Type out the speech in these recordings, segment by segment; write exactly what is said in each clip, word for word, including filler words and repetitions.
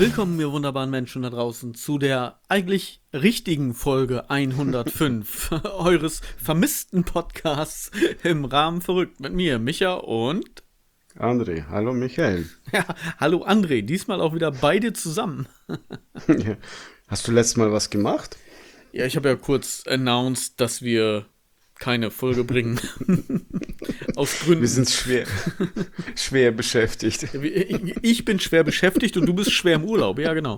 Willkommen, ihr wunderbaren Menschen da draußen, zu der eigentlich richtigen Folge hundertfünf eures vermissten Podcasts im Rahmen verrückt mit mir, Micha und André. Hallo Michael. ja, hallo André, diesmal auch wieder beide zusammen. Ja. Hast du letztes Mal was gemacht? Ja, ich habe ja kurz announced, dass wir keine Folge bringen. Aus Gründen. Wir sind schwer, schwer beschäftigt. Ich bin schwer beschäftigt und du bist schwer im Urlaub, ja genau.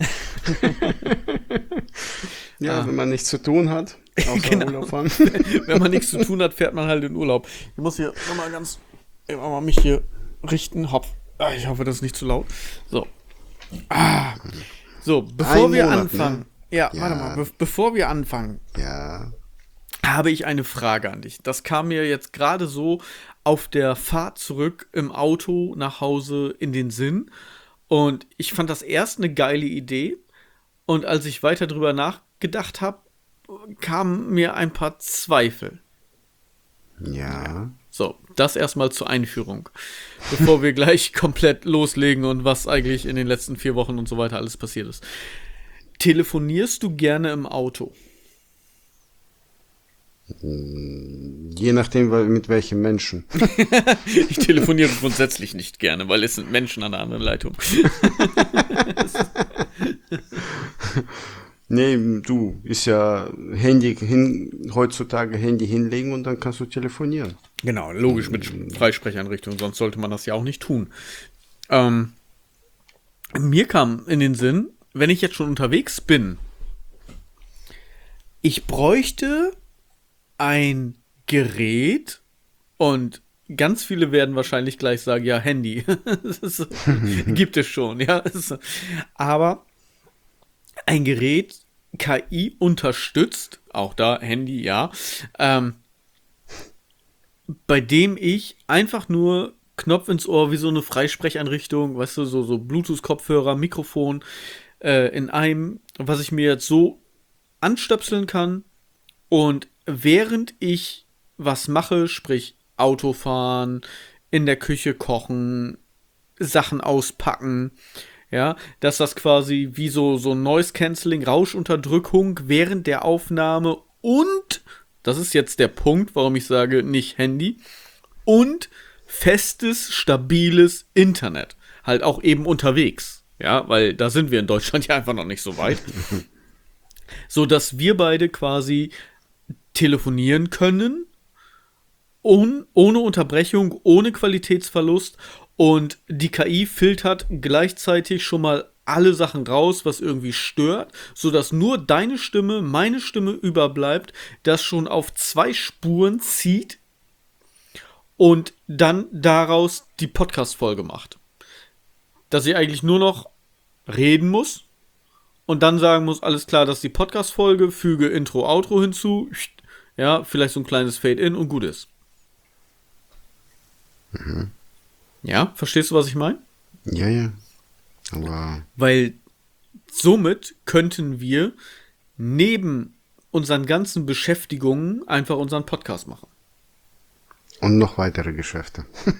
Ja, ah. Wenn man nichts zu tun hat, außer genau. Urlaub fahren. Wenn man nichts zu tun hat, fährt man halt in Urlaub. Ich muss hier nochmal ganz, ich mal mich hier richten. Hopp. Ich hoffe, das ist nicht zu laut. So. Ah. So, bevor Ein wir Monat, anfangen. Ne? Ja, ja, warte mal. Be- bevor wir anfangen. Ja. Habe ich eine Frage an dich. Das kam mir jetzt gerade so auf der Fahrt zurück im Auto nach Hause in den Sinn. Und ich fand das erst eine geile Idee. Und als ich weiter drüber nachgedacht habe, kamen mir ein paar Zweifel. Ja. So, das erstmal zur Einführung. Bevor wir gleich komplett loslegen und was eigentlich in den letzten vier Wochen und so weiter alles passiert ist. Telefonierst du gerne im Auto? Je nachdem, mit welchen Menschen. Ich telefoniere grundsätzlich nicht gerne, weil es sind Menschen an der anderen Leitung. Nee, du, ist ja Handy hin, heutzutage Handy hinlegen und dann kannst du telefonieren. Genau, logisch mit Freisprecheinrichtungen, sonst sollte man das ja auch nicht tun. Ähm, mir kam in den Sinn, wenn ich jetzt schon unterwegs bin, ich bräuchte ein Gerät und ganz viele werden wahrscheinlich gleich sagen, ja, Handy. Das gibt es schon, ja. Aber ein Gerät, K I unterstützt, auch da Handy, ja, ähm, bei dem ich einfach nur Knopf ins Ohr wie so eine Freisprecheinrichtung, weißt du, so, so Bluetooth-Kopfhörer, Mikrofon äh, in einem, was ich mir jetzt so anstöpseln kann und während ich was mache, sprich Autofahren, in der Küche kochen, Sachen auspacken, ja, dass das quasi wie so, so Noise-Canceling, Rauschunterdrückung während der Aufnahme und, das ist jetzt der Punkt, warum ich sage, nicht Handy, und festes, stabiles Internet. Halt auch eben unterwegs, ja, weil da sind wir in Deutschland ja einfach noch nicht so weit. So dass wir beide quasi telefonieren können, ohne, ohne Unterbrechung, ohne Qualitätsverlust und die K I filtert gleichzeitig schon mal alle Sachen raus, was irgendwie stört, sodass nur deine Stimme, meine Stimme überbleibt, das schon auf zwei Spuren zieht und dann daraus die Podcast-Folge macht. Dass ich eigentlich nur noch reden muss und dann sagen muss, alles klar, das ist die Podcast-Folge, füge Intro, Outro hinzu, ja, vielleicht so ein kleines Fade-In und gut ist. Mhm. Ja, verstehst du, was ich meine? Ja, ja. Aber weil somit könnten wir neben unseren ganzen Beschäftigungen einfach unseren Podcast machen. Und noch weitere Geschäfte.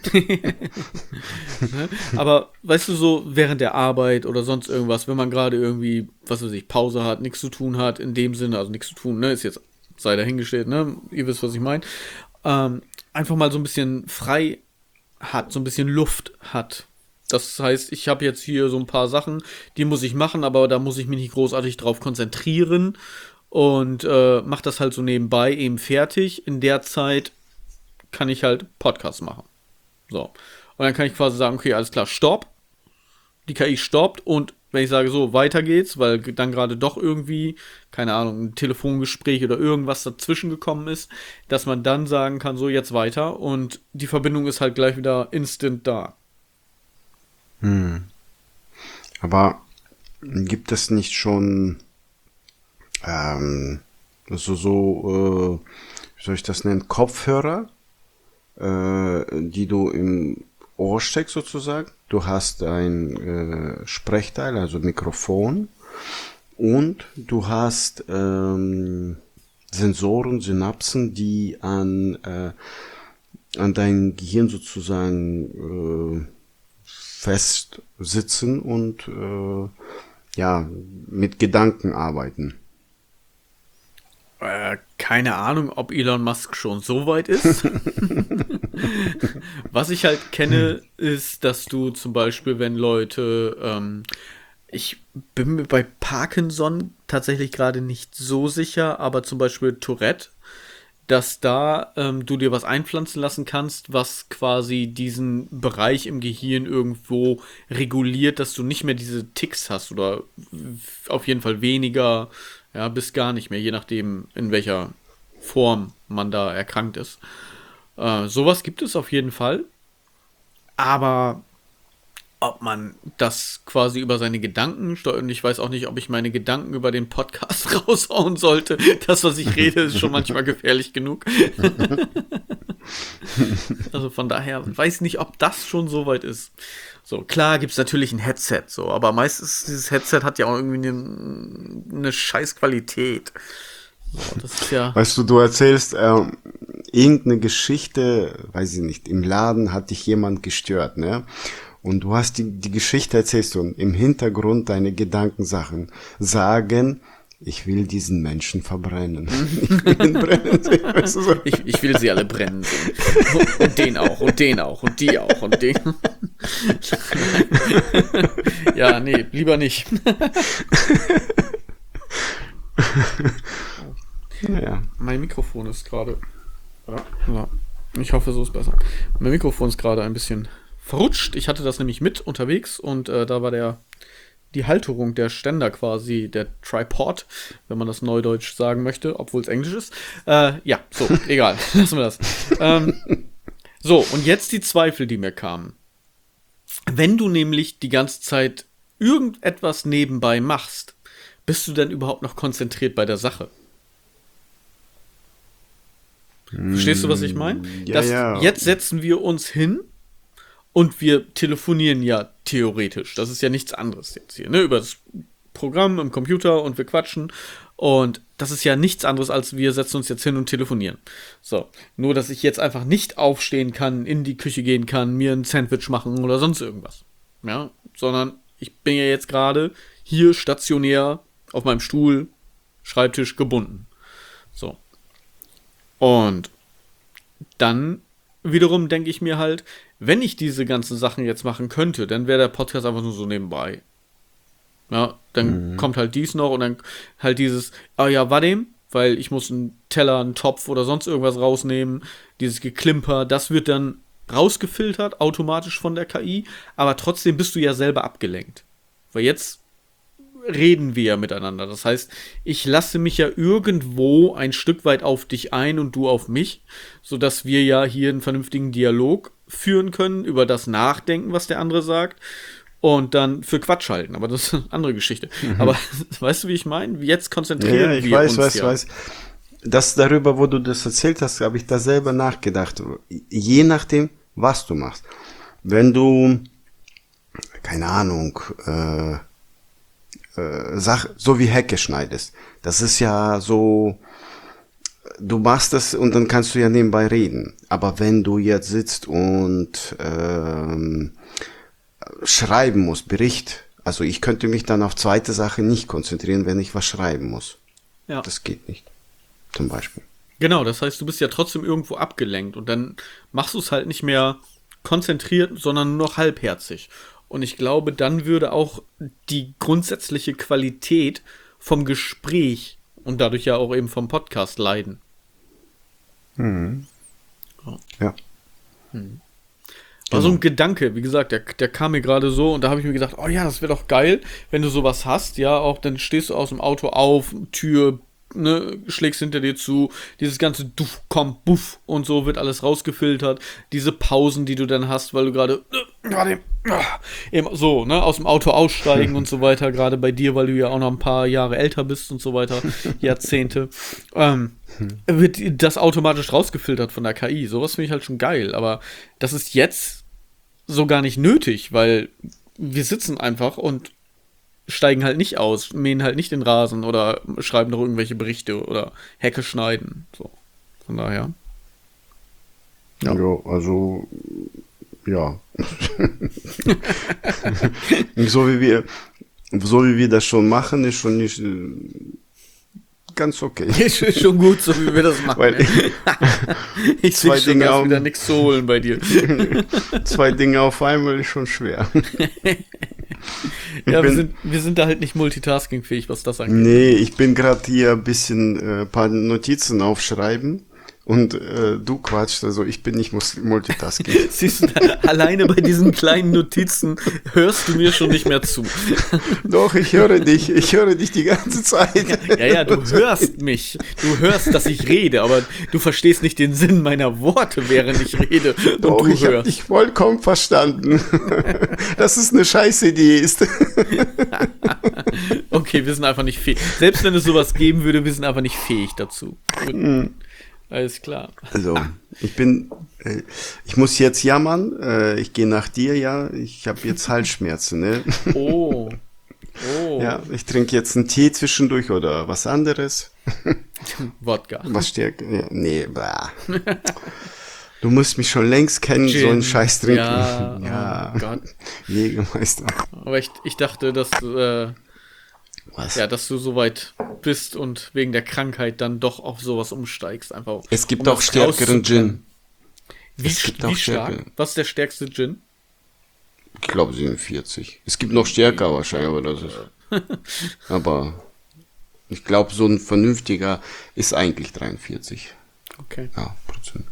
Aber weißt du, so während der Arbeit oder sonst irgendwas, wenn man gerade irgendwie, was weiß ich, Pause hat, nichts zu tun hat, in dem Sinne, also nichts zu tun, ne, ist jetzt, sei dahingestellt, ne, ihr wisst, was ich meine, ähm, einfach mal so ein bisschen frei hat, so ein bisschen Luft hat. Das heißt, ich habe jetzt hier so ein paar Sachen, die muss ich machen, aber da muss ich mich nicht großartig drauf konzentrieren und äh, mache das halt so nebenbei eben fertig. In der Zeit kann ich halt Podcasts machen. So. Und dann kann ich quasi sagen, okay, alles klar, stopp. Die K I stoppt und wenn ich sage, so, weiter geht's, weil dann gerade doch irgendwie, keine Ahnung, ein Telefongespräch oder irgendwas dazwischen gekommen ist, dass man dann sagen kann, so, jetzt weiter und die Verbindung ist halt gleich wieder instant da. Hm. Aber gibt es nicht schon ähm, so, so äh, wie soll ich das nennen, Kopfhörer, äh, die du im Ohr steckst sozusagen? Du hast ein äh, Sprechteil, also Mikrofon, und du hast ähm, Sensoren, Synapsen, die an, äh, an dein Gehirn sozusagen äh, fest sitzen und äh, ja, mit Gedanken arbeiten. Äh, keine Ahnung, ob Elon Musk schon so weit ist. Was ich halt kenne, ist, dass du zum Beispiel, wenn Leute, ähm, ich bin mir bei Parkinson tatsächlich gerade nicht so sicher, aber zum Beispiel Tourette, dass da ähm, du dir was einpflanzen lassen kannst, was quasi diesen Bereich im Gehirn irgendwo reguliert, dass du nicht mehr diese Ticks hast oder auf jeden Fall weniger, ja, bis gar nicht mehr, je nachdem, in welcher Form man da erkrankt ist. Äh, sowas gibt es auf jeden Fall, aber ob man das quasi über seine Gedanken steuert, und ich weiß auch nicht, ob ich meine Gedanken über den Podcast raushauen sollte. Das, was ich rede, ist schon manchmal gefährlich genug. Also von daher weiß nicht, ob das schon so weit ist. So, klar gibt es natürlich ein Headset, so, aber meistens dieses Headset hat ja auch irgendwie eine, eine scheiß Qualität. So, das ist ja. Weißt du, du erzählst ähm, irgendeine Geschichte, weiß ich nicht, im Laden hat dich jemand gestört, ne? Und du hast die, die Geschichte erzählst und im Hintergrund deine Gedankensachen sagen, ich will diesen Menschen verbrennen. Ich will ihn brennen sehen, weißt du so? ich, ich will sie alle brennen sehen. Und den auch, und den auch, und die auch, und den. Ja, nee, lieber nicht. Ja. Mein Mikrofon ist gerade. Ja, ich hoffe, so ist besser. Mein Mikrofon ist gerade ein bisschen verrutscht. Ich hatte das nämlich mit unterwegs und äh, da war der die Halterung der Ständer quasi, der Tripod, wenn man das neudeutsch sagen möchte, obwohl es Englisch ist. Äh, ja, so, egal. Lassen wir das. Ähm, so, und jetzt die Zweifel, die mir kamen. Wenn du nämlich die ganze Zeit irgendetwas nebenbei machst, bist du denn überhaupt noch konzentriert bei der Sache? Verstehst du, was ich meine? Ja, ja. Jetzt setzen wir uns hin und wir telefonieren ja theoretisch. Das ist ja nichts anderes jetzt hier, ne? Über das Programm im Computer und wir quatschen. Und das ist ja nichts anderes, als wir setzen uns jetzt hin und telefonieren. So, nur dass ich jetzt einfach nicht aufstehen kann, in die Küche gehen kann, mir ein Sandwich machen oder sonst irgendwas. Ja, sondern ich bin ja jetzt gerade hier stationär auf meinem Stuhl, Schreibtisch gebunden. So. Und dann wiederum denke ich mir halt, wenn ich diese ganzen Sachen jetzt machen könnte, dann wäre der Podcast einfach nur so nebenbei. Ja, dann mhm. kommt halt dies noch und dann halt dieses, ah ja, war dem, weil ich muss einen Teller, einen Topf oder sonst irgendwas rausnehmen, dieses Geklimper, das wird dann rausgefiltert, automatisch von der K I, aber trotzdem bist du ja selber abgelenkt. Weil jetzt reden wir ja miteinander. Das heißt, ich lasse mich ja irgendwo ein Stück weit auf dich ein und du auf mich, sodass wir ja hier einen vernünftigen Dialog führen können, über das Nachdenken, was der andere sagt, und dann für Quatsch halten. Aber das ist eine andere Geschichte. Mhm. Aber weißt du, wie ich meine? Jetzt konzentrieren ja, ich wir weiß, uns weiß, ja. weiß. Das darüber, wo du das erzählt hast, habe ich da selber nachgedacht. Je nachdem, was du machst. Wenn du, keine Ahnung, äh, äh, Sach, so wie Hecke schneidest, das ist ja so, du machst das und dann kannst du ja nebenbei reden. Aber wenn du jetzt sitzt und ähm, schreiben musst, Bericht, also ich könnte mich dann auf zweite Sache nicht konzentrieren, wenn ich was schreiben muss. Ja. Das geht nicht. Zum Beispiel. Genau, das heißt, du bist ja trotzdem irgendwo abgelenkt und dann machst du es halt nicht mehr konzentriert, sondern nur noch halbherzig. Und ich glaube, dann würde auch die grundsätzliche Qualität vom Gespräch und dadurch ja auch eben vom Podcast leiden. Mhm. Ja. ja. Hm. War so ein Gedanke, wie gesagt, der, der kam mir gerade so und da habe ich mir gedacht, oh ja, das wäre doch geil, wenn du sowas hast, ja, auch dann stehst du aus dem Auto auf, Tür, ne, schlägst hinter dir zu, dieses ganze Duff, komm, Buff und so wird alles rausgefiltert, diese Pausen, die du dann hast, weil du gerade gerade eben so, ne, aus dem Auto aussteigen und so weiter, gerade bei dir, weil du ja auch noch ein paar Jahre älter bist und so weiter, Jahrzehnte, ähm, wird das automatisch rausgefiltert von der K I. Sowas finde ich halt schon geil, aber das ist jetzt so gar nicht nötig, weil wir sitzen einfach und steigen halt nicht aus, mähen halt nicht den Rasen oder schreiben noch irgendwelche Berichte oder Hecke schneiden. So. Von daher. Ja, ja also Ja. so wie wir, so wie wir das schon machen, ist schon nicht äh, ganz okay. Ist schon gut, so wie wir das machen. Weil ich sehe schon, da ist wieder nichts zu holen bei dir. Zwei Dinge auf einmal ist schon schwer. Ja, bin, wir, sind, wir sind da halt nicht multitaskingfähig, was das angeht. Nee, ich bin gerade hier ein bisschen ein äh, paar Notizen aufschreiben und äh, du quatschst, also ich bin nicht Multitasking. Siehst du, alleine bei diesen kleinen Notizen hörst du mir schon nicht mehr zu. Doch, ich höre dich, ich höre dich die ganze Zeit. Ja, ja, du hörst mich, du hörst, dass ich rede, aber du verstehst nicht den Sinn meiner Worte, während ich rede. Und Doch, du ich habe dich vollkommen verstanden. Dass es eine Scheißidee ist. Okay, wir sind einfach nicht fähig. Selbst wenn es sowas geben würde, wir sind einfach nicht fähig dazu. Gut. Alles klar. Also, ich bin, äh, ich muss jetzt jammern. Äh, ich gehe nach dir, ja. Ich habe jetzt Halsschmerzen, ne? Oh. Oh. Ja, ich trinke jetzt einen Tee zwischendurch oder was anderes. Wodka. Was stärker? Ja, nee, bah. Du musst mich schon längst kennen, Gin. so einen Scheiß trinken. Ja, ja. Oh Gott. Jägermeister. Aber ich, ich dachte, dass, äh, Was? ja, dass du soweit bist und wegen der Krankheit dann doch auf sowas umsteigst. Einfach, Es gibt um auch das stärkeren Gin. Wie, Es gibt wie auch stark? stärker. Was ist der stärkste Gin? Ich glaube siebenundvierzig. Es gibt noch stärker wahrscheinlich, aber das ist. Aber ich glaube, so ein vernünftiger ist eigentlich dreiundvierzig. Okay. Ja, Prozent.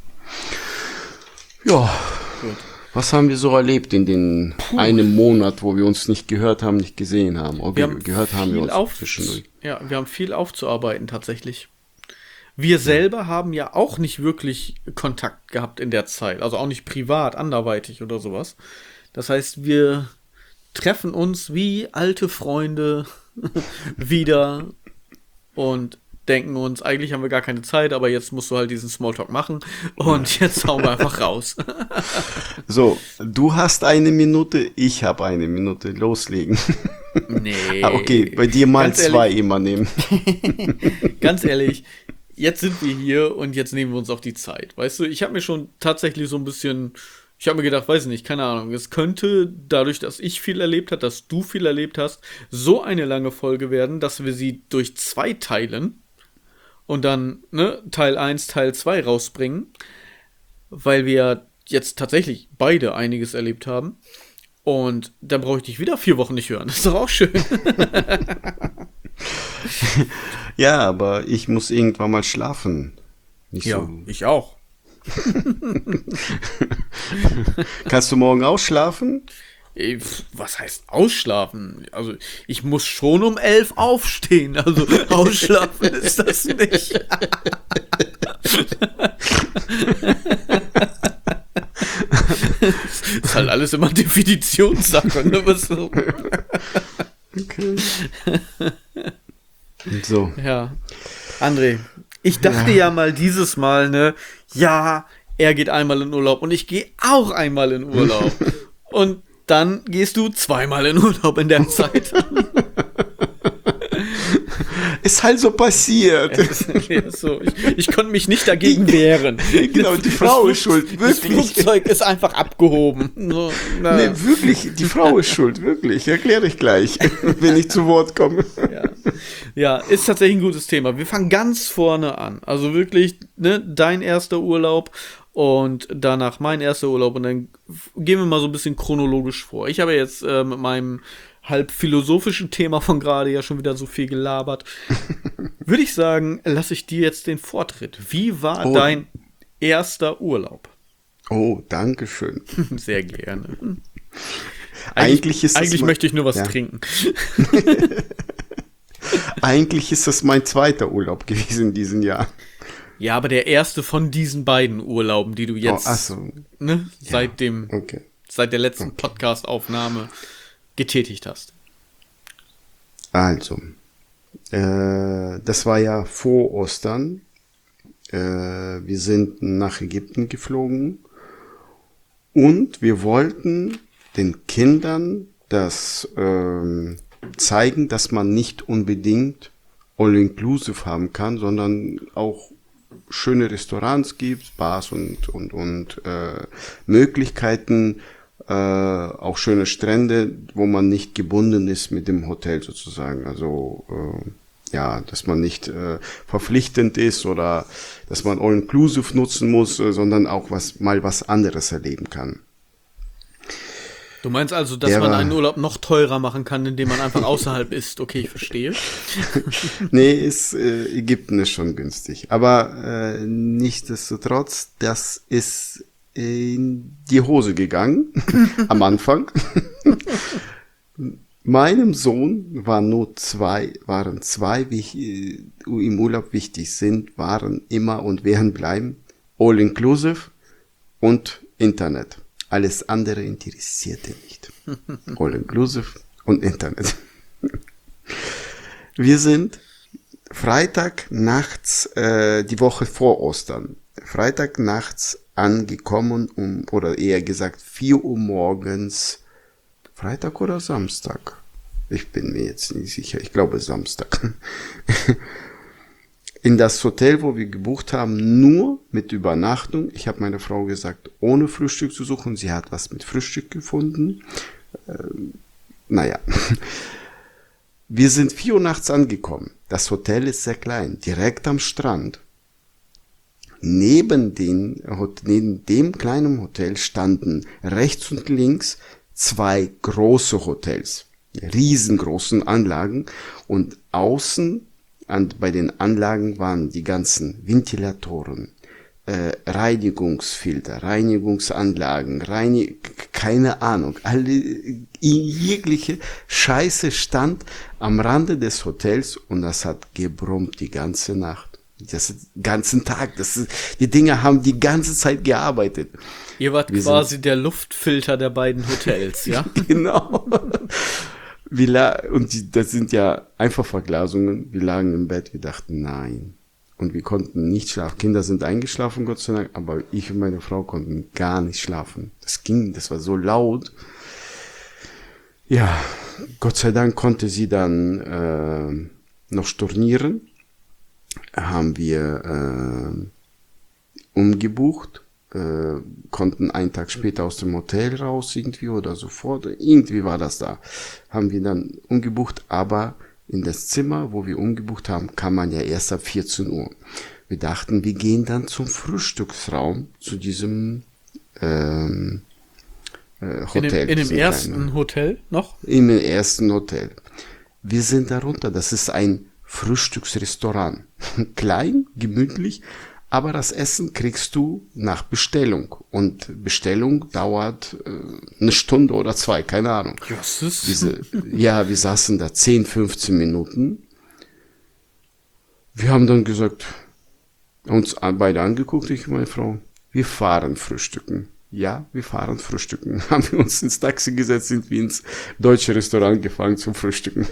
Ja. Gut. Was haben wir so erlebt in den Puh. einem Monat, wo wir uns nicht gehört haben, nicht gesehen haben? Oder Wir haben gehört haben wir uns auf, zwischendurch. Ja, wir haben viel aufzuarbeiten tatsächlich. Wir selber haben ja auch nicht wirklich Kontakt gehabt in der Zeit. Also auch nicht privat, anderweitig oder sowas. Das heißt, wir treffen uns wie alte Freunde wieder und denken uns, eigentlich haben wir gar keine Zeit, aber jetzt musst du halt diesen Smalltalk machen und jetzt hauen wir einfach raus. So, du hast eine Minute, ich habe eine Minute. Loslegen. Nee. Ah, okay, bei dir mal Ganz zwei ehrlich, immer nehmen. Ganz ehrlich, jetzt sind wir hier und jetzt nehmen wir uns auch die Zeit. Weißt du, ich habe mir schon tatsächlich so ein bisschen, ich habe mir gedacht, weiß nicht, keine Ahnung, es könnte dadurch, dass ich viel erlebt habe, dass du viel erlebt hast, so eine lange Folge werden, dass wir sie durch zwei teilen und dann ne, Teil eins, Teil zwei rausbringen, weil wir jetzt tatsächlich beide einiges erlebt haben. Und dann brauche ich dich wieder vier Wochen nicht hören. Das ist doch auch schön. Ja, aber ich muss irgendwann mal schlafen. Nicht Ja, so. ich auch. Kannst du morgen ausschlafen? Ey, pf, Was heißt ausschlafen? Also ich muss schon um elf aufstehen. Also ausschlafen ist das nicht. Das ist halt alles immer Definitionssache. Ne? Was so. Okay. So. Ja. André, ich dachte ja. ja mal dieses Mal, ne, ja, er geht einmal in Urlaub und ich gehe auch einmal in Urlaub. Und dann gehst du zweimal in Urlaub in der Zeit. Ist halt so passiert. Ja, so. ich, ich konnte mich nicht dagegen wehren. Genau, die Frau ist schuld, Das wirklich. Flugzeug ist einfach abgehoben. So, na. Nee, wirklich, die Frau ist schuld, wirklich. Erkläre ich gleich, wenn ich zu Wort komme. Ja. Ja, ist tatsächlich ein gutes Thema. Wir fangen ganz vorne an. Also wirklich, ne, dein erster Urlaub und danach mein erster Urlaub. Und dann gehen wir mal so ein bisschen chronologisch vor. Ich habe jetzt äh, mit meinem halb philosophischen Thema von gerade ja schon wieder so viel gelabert. Würde ich sagen, lasse ich dir jetzt den Vortritt. Wie war Oh. dein erster Urlaub? Oh, danke schön. Sehr gerne. Eigentlich, Eigentlich ist das eigentlich mein- möchte ich nur was Ja. trinken. Eigentlich ist das mein zweiter Urlaub gewesen in diesem Jahr. Ja, aber der erste von diesen beiden Urlauben, die du jetzt Oh, ach so. ne, seit dem Okay. seit der letzten Podcast-Aufnahme getätigt hast. Also, äh, das war ja vor Ostern. Äh, wir sind nach Ägypten geflogen und wir wollten den Kindern das ähm, zeigen, dass man nicht unbedingt All-Inclusive haben kann, sondern auch schöne Restaurants gibt, Bars und, und, und äh, Möglichkeiten, äh, auch schöne Strände, wo man nicht gebunden ist mit dem Hotel sozusagen. Also äh, ja, dass man nicht äh, verpflichtend ist oder dass man all-inclusive nutzen muss, äh, sondern auch was mal was anderes erleben kann. Du meinst also, dass Der man war- einen Urlaub noch teurer machen kann, indem man einfach außerhalb ist? Okay, ich verstehe. Nee, ist, äh, Ägypten ist schon günstig. Aber äh, nichtsdestotrotz, das ist in die Hose gegangen am Anfang. Meinem Sohn waren nur zwei, waren zwei, wie äh, im Urlaub wichtig sind, waren immer und werden bleiben all inclusive und Internet. Alles andere interessierte nicht. All inclusive und Internet. Wir sind Freitag nachts, äh, die Woche vor Ostern, Freitag nachts angekommen, um, oder eher gesagt vier Uhr morgens, Freitag oder Samstag? Ich bin mir jetzt nicht sicher, ich glaube Samstag. In das Hotel, wo wir gebucht haben, nur mit Übernachtung. Ich habe meiner Frau gesagt, ohne Frühstück zu suchen. Sie hat was mit Frühstück gefunden. Ähm, naja. Wir sind vier Uhr nachts angekommen. Das Hotel ist sehr klein, direkt am Strand. Neben, den, neben dem kleinen Hotel standen rechts und links zwei große Hotels, riesengroßen Anlagen, und außen an, bei den Anlagen waren die ganzen Ventilatoren, äh, Reinigungsfilter, Reinigungsanlagen, Reinig keine Ahnung, alle jegliche Scheiße stand am Rande des Hotels, und das hat gebrummt die ganze Nacht. Das ist, ganzen Tag. Das ist, die Dinger haben die ganze Zeit gearbeitet. Ihr wart Wir quasi der Luftfilter der beiden Hotels, ja? Genau. Wir la und die, das sind ja einfach Verglasungen. Wir lagen im Bett, wir dachten, nein. Und wir konnten nicht schlafen. Kinder sind eingeschlafen, Gott sei Dank, aber ich und meine Frau konnten gar nicht schlafen. Das ging, das war so laut. Ja, Gott sei Dank konnte sie dann äh, noch stornieren. Haben wir äh, umgebucht, äh, konnten einen Tag später aus dem Hotel raus irgendwie oder sofort, irgendwie war das da. Haben wir dann umgebucht, aber in das Zimmer, wo wir umgebucht haben, kann man ja erst ab vierzehn Uhr. Wir dachten, wir gehen dann zum Frühstücksraum, zu diesem ähm, äh, Hotel. In dem, in dem diesem ersten kleinen. Hotel noch? Im ersten Hotel. Wir sind darunter, das ist ein Frühstücksrestaurant. Klein, gemütlich, aber das Essen kriegst du nach Bestellung. Und Bestellung dauert äh, eine Stunde oder zwei, keine Ahnung. Jesus. Diese, ja, wir saßen da zehn, fünfzehn Minuten. Wir haben dann gesagt, uns beide angeguckt, ich und meine Frau, wir fahren frühstücken. Ja, wir fahren frühstücken. Haben wir uns ins Taxi gesetzt, sind wir ins deutsche Restaurant gefahren zum Frühstücken.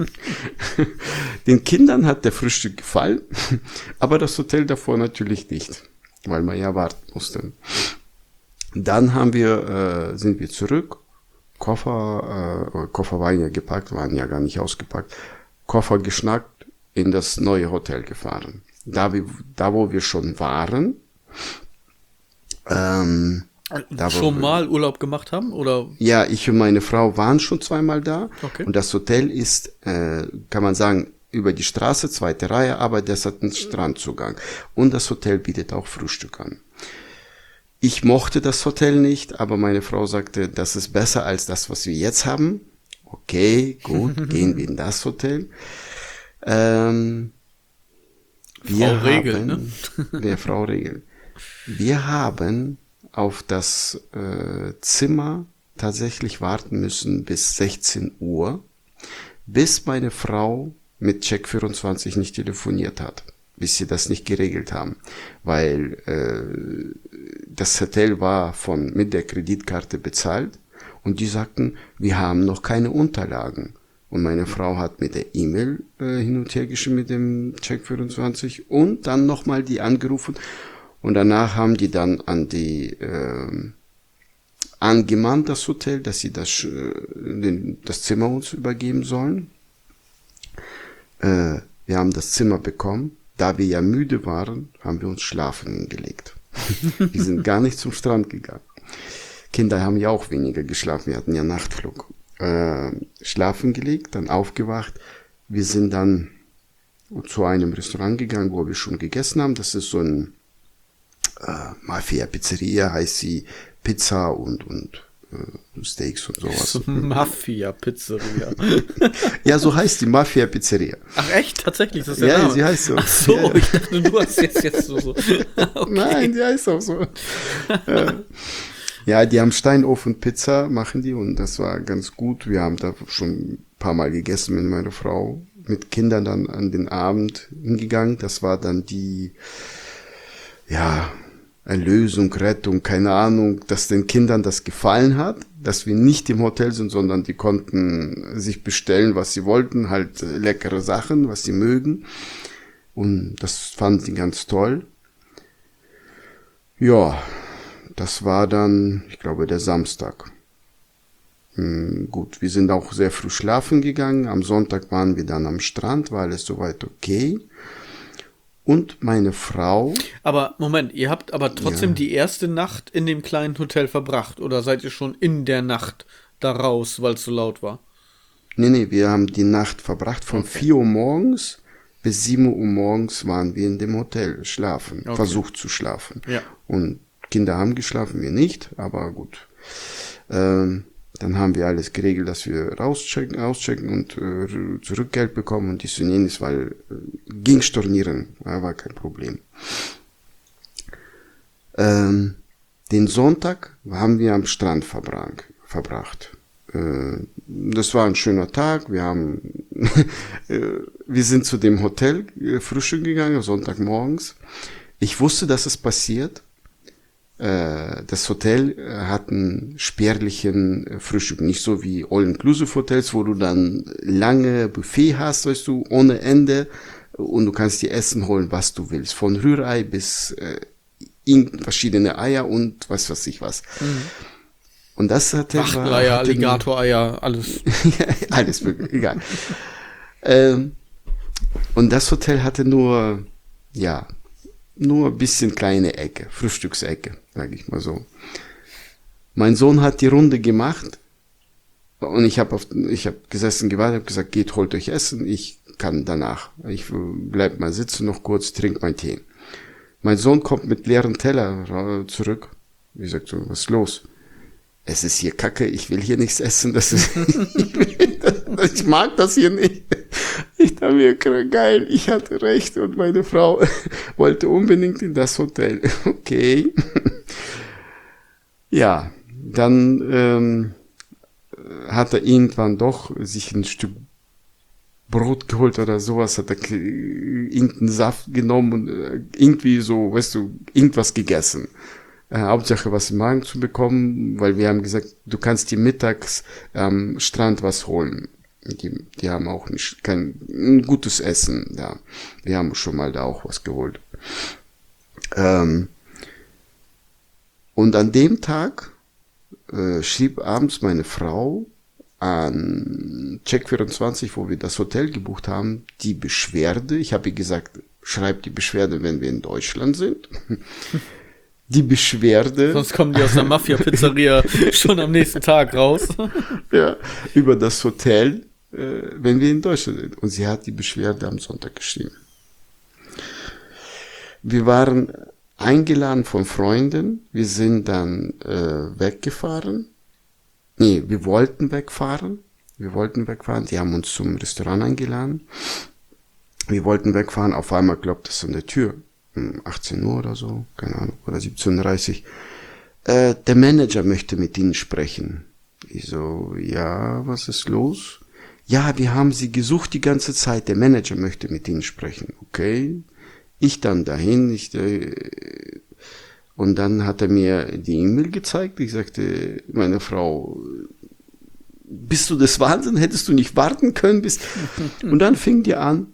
Den Kindern hat der Frühstück gefallen, aber das Hotel davor natürlich nicht, weil man ja warten musste. Dann haben wir, äh, sind wir zurück, Koffer, äh, Koffer waren ja gepackt, waren ja gar nicht ausgepackt, Koffer geschnackt, in das neue Hotel gefahren. Da, wir, da wo wir schon waren, ähm, Da, Schon wir, mal Urlaub gemacht haben? Oder? Ja, ich und meine Frau waren schon zweimal da. Okay. Und das Hotel ist, äh, kann man sagen, über die Straße, zweite Reihe, aber das hat einen Strandzugang. Und das Hotel bietet auch Frühstück an. Ich mochte das Hotel nicht, aber meine Frau sagte, das ist besser als das, was wir jetzt haben. Okay, gut, gehen wir in das Hotel. Ähm, wir Frau Regel, haben, ne? Der Frau Regel. Wir haben auf das äh, Zimmer tatsächlich warten müssen bis sechzehn Uhr, bis meine Frau mit Check vierundzwanzig nicht telefoniert hat, bis sie das nicht geregelt haben, weil äh, das Hotel war von mit der Kreditkarte bezahlt und die sagten, wir haben noch keine Unterlagen. Und meine Frau hat mit der E-Mail äh, hin und her geschrieben mit dem Check vierundzwanzig und dann nochmal die angerufen. Und danach haben die dann an die äh, angemahnt, das Hotel, dass sie das, äh, den, das Zimmer uns übergeben sollen. Äh, wir haben das Zimmer bekommen. da wir ja müde waren, haben wir uns schlafen hingelegt. Wir sind gar nicht zum Strand gegangen. Kinder haben ja auch weniger geschlafen, wir hatten ja Nachtflug. Äh, schlafen gelegt, dann aufgewacht. Wir sind dann zu einem Restaurant gegangen, wo wir schon gegessen haben. Das ist so ein äh, Mafia-Pizzeria, heißt sie, Pizza und, und äh, Steaks und sowas. Mafia-Pizzeria. Ja, so heißt die Mafia-Pizzeria. Ach echt? Tatsächlich? Das ist der Ja, Name? sie heißt so. Ach so, Ja. ich dachte, du hast jetzt, jetzt so. so. Okay. Nein, die heißt auch so. äh, ja, die haben Steinofen-Pizza, machen die, und das war ganz gut. Wir haben da schon ein paar Mal gegessen mit meiner Frau, mit Kindern dann an den Abend hingegangen. Das war dann die, ja, Erlösung, Rettung, keine Ahnung, dass den Kindern das gefallen hat, dass wir nicht im Hotel sind, sondern die konnten sich bestellen, was sie wollten, halt leckere Sachen, was sie mögen. Und das fanden die ganz toll. Ja, das war dann, ich glaube, der Samstag. Hm, gut, wir sind auch sehr früh schlafen gegangen. Am Sonntag waren wir dann am Strand, war alles soweit okay. Und meine Frau... Aber Moment, ihr habt aber trotzdem Ja. die erste Nacht in dem kleinen Hotel verbracht? Oder seid ihr schon in der Nacht da raus, weil es so laut war? Nee, nee, wir haben die Nacht verbracht. Von Okay. vier Uhr morgens bis sieben Uhr morgens waren wir in dem Hotel schlafen, Okay. versucht zu schlafen. Ja. Und Kinder haben geschlafen, wir nicht, aber gut. Ähm, dann haben wir alles geregelt, dass wir rauschecken, auschecken und äh, Zurückgeld bekommen und dies und jenes, weil äh, ging stornieren, war war kein Problem. Ähm, den Sonntag haben wir am Strand verbrang, verbracht. Äh, das war ein schöner Tag. Wir haben, äh, wir sind zu dem Hotel äh, frühstücken gegangen, Sonntagmorgens. Ich wusste, dass es passiert. Äh, das Hotel äh, hat einen spärlichen äh, Frühstück, nicht so wie All-Inclusive-Hotels, wo du dann lange Buffet hast, weißt du, ohne Ende, und du kannst dir Essen holen, was du willst, von Rührei bis äh, in verschiedene Eier und was weiß ich was. Mhm. Und das Hotel war... Wachteleier, hatte- Alligatoreier, alles. Ja, alles mögliche, egal. ähm, und das Hotel hatte nur, ja, nur ein bisschen kleine Ecke, Frühstücksecke, sage ich mal so. Mein Sohn hat die Runde gemacht und ich habe ich hab gesessen, gewartet, habe gesagt, geht, holt euch Essen, ich kann danach. Ich bleib mal sitzen noch kurz, trink mein Tee. Mein Sohn kommt mit leeren Teller zurück. Ich sag so, was ist los? Es ist hier Kacke, ich will hier nichts essen, das ist, ich mag das hier nicht. Ich dachte mir, geil, ich hatte recht und meine Frau wollte unbedingt in das Hotel. Okay. Ja, dann ähm, hat er irgendwann doch sich ein Stück Brot geholt oder sowas, hat er k- irgendeinen Saft genommen und äh, irgendwie so, weißt du, irgendwas gegessen. Äh, Hauptsache was im Magen zu bekommen, weil wir haben gesagt, du kannst dir mittags am Strand was holen. Die, die haben auch nicht kein ein gutes Essen da. Wir haben schon mal da auch was geholt. Ähm, und an dem Tag äh, schrieb abends meine Frau an Check vierundzwanzig, wo wir das Hotel gebucht haben, die Beschwerde. Ich habe ihr gesagt, schreib die Beschwerde, wenn wir in Deutschland sind. Die Beschwerde. Sonst kommen die aus der Mafia-Pizzeria schon am nächsten Tag raus. Ja, über das Hotel, äh, wenn wir in Deutschland sind. Und sie hat die Beschwerde am Sonntag geschrieben. Wir waren eingeladen von Freunden. Wir sind dann äh, weggefahren. Nee, wir wollten wegfahren. Wir wollten wegfahren. Die haben uns zum Restaurant eingeladen. Wir wollten wegfahren. Auf einmal klopft es an der Tür. Um achtzehn Uhr oder so, keine Ahnung, oder siebzehn Uhr dreißig. Äh, der Manager möchte mit Ihnen sprechen. Ich so, ja, was ist los? Ja, wir haben Sie gesucht die ganze Zeit. Der Manager möchte mit Ihnen sprechen. Okay. Ich dann dahin. Ich, äh, und dann hat er mir die E-Mail gezeigt. Ich sagte, meine Frau, bist du des Wahnsinn? Hättest du nicht warten können? Bis und dann fing die an,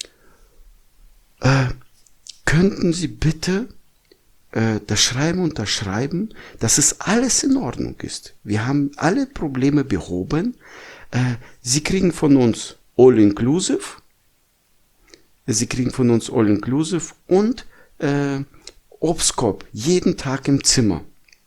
äh, könnten Sie bitte äh, das Schreiben unterschreiben, dass es alles in Ordnung ist. Wir haben alle Probleme behoben. Äh, Sie kriegen von uns All Inclusive. sie kriegen von uns All-Inclusive und äh, Obstkorb jeden Tag im Zimmer.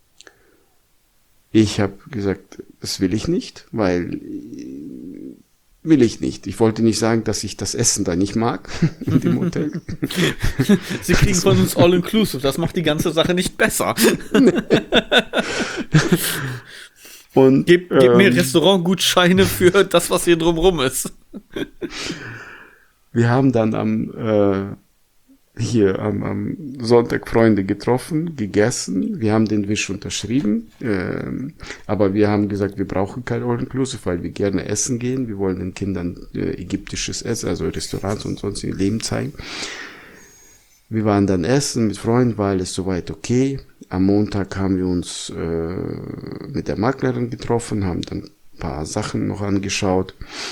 Ich habe gesagt, das will ich nicht, weil will ich nicht. Ich wollte nicht sagen, dass ich das Essen da nicht mag in dem Hotel. Sie kriegen von uns All-Inclusive, das macht die ganze Sache nicht besser. Und Gib, gib ähm, mir Restaurantgutscheine für das, was hier drumrum ist. wir haben dann am äh, hier am, am Sonntag Freunde getroffen, gegessen. Wir haben den Wisch unterschrieben, ähm, aber wir haben gesagt, wir brauchen kein All-Inclusive, weil wir gerne essen gehen. Wir wollen den Kindern äh, ägyptisches Essen, also Restaurants und sonst ihr Leben zeigen. Wir waren dann essen mit Freunden, war alles soweit okay. Am Montag haben wir uns äh, mit der Maklerin getroffen, haben dann ein paar Sachen noch angeschaut.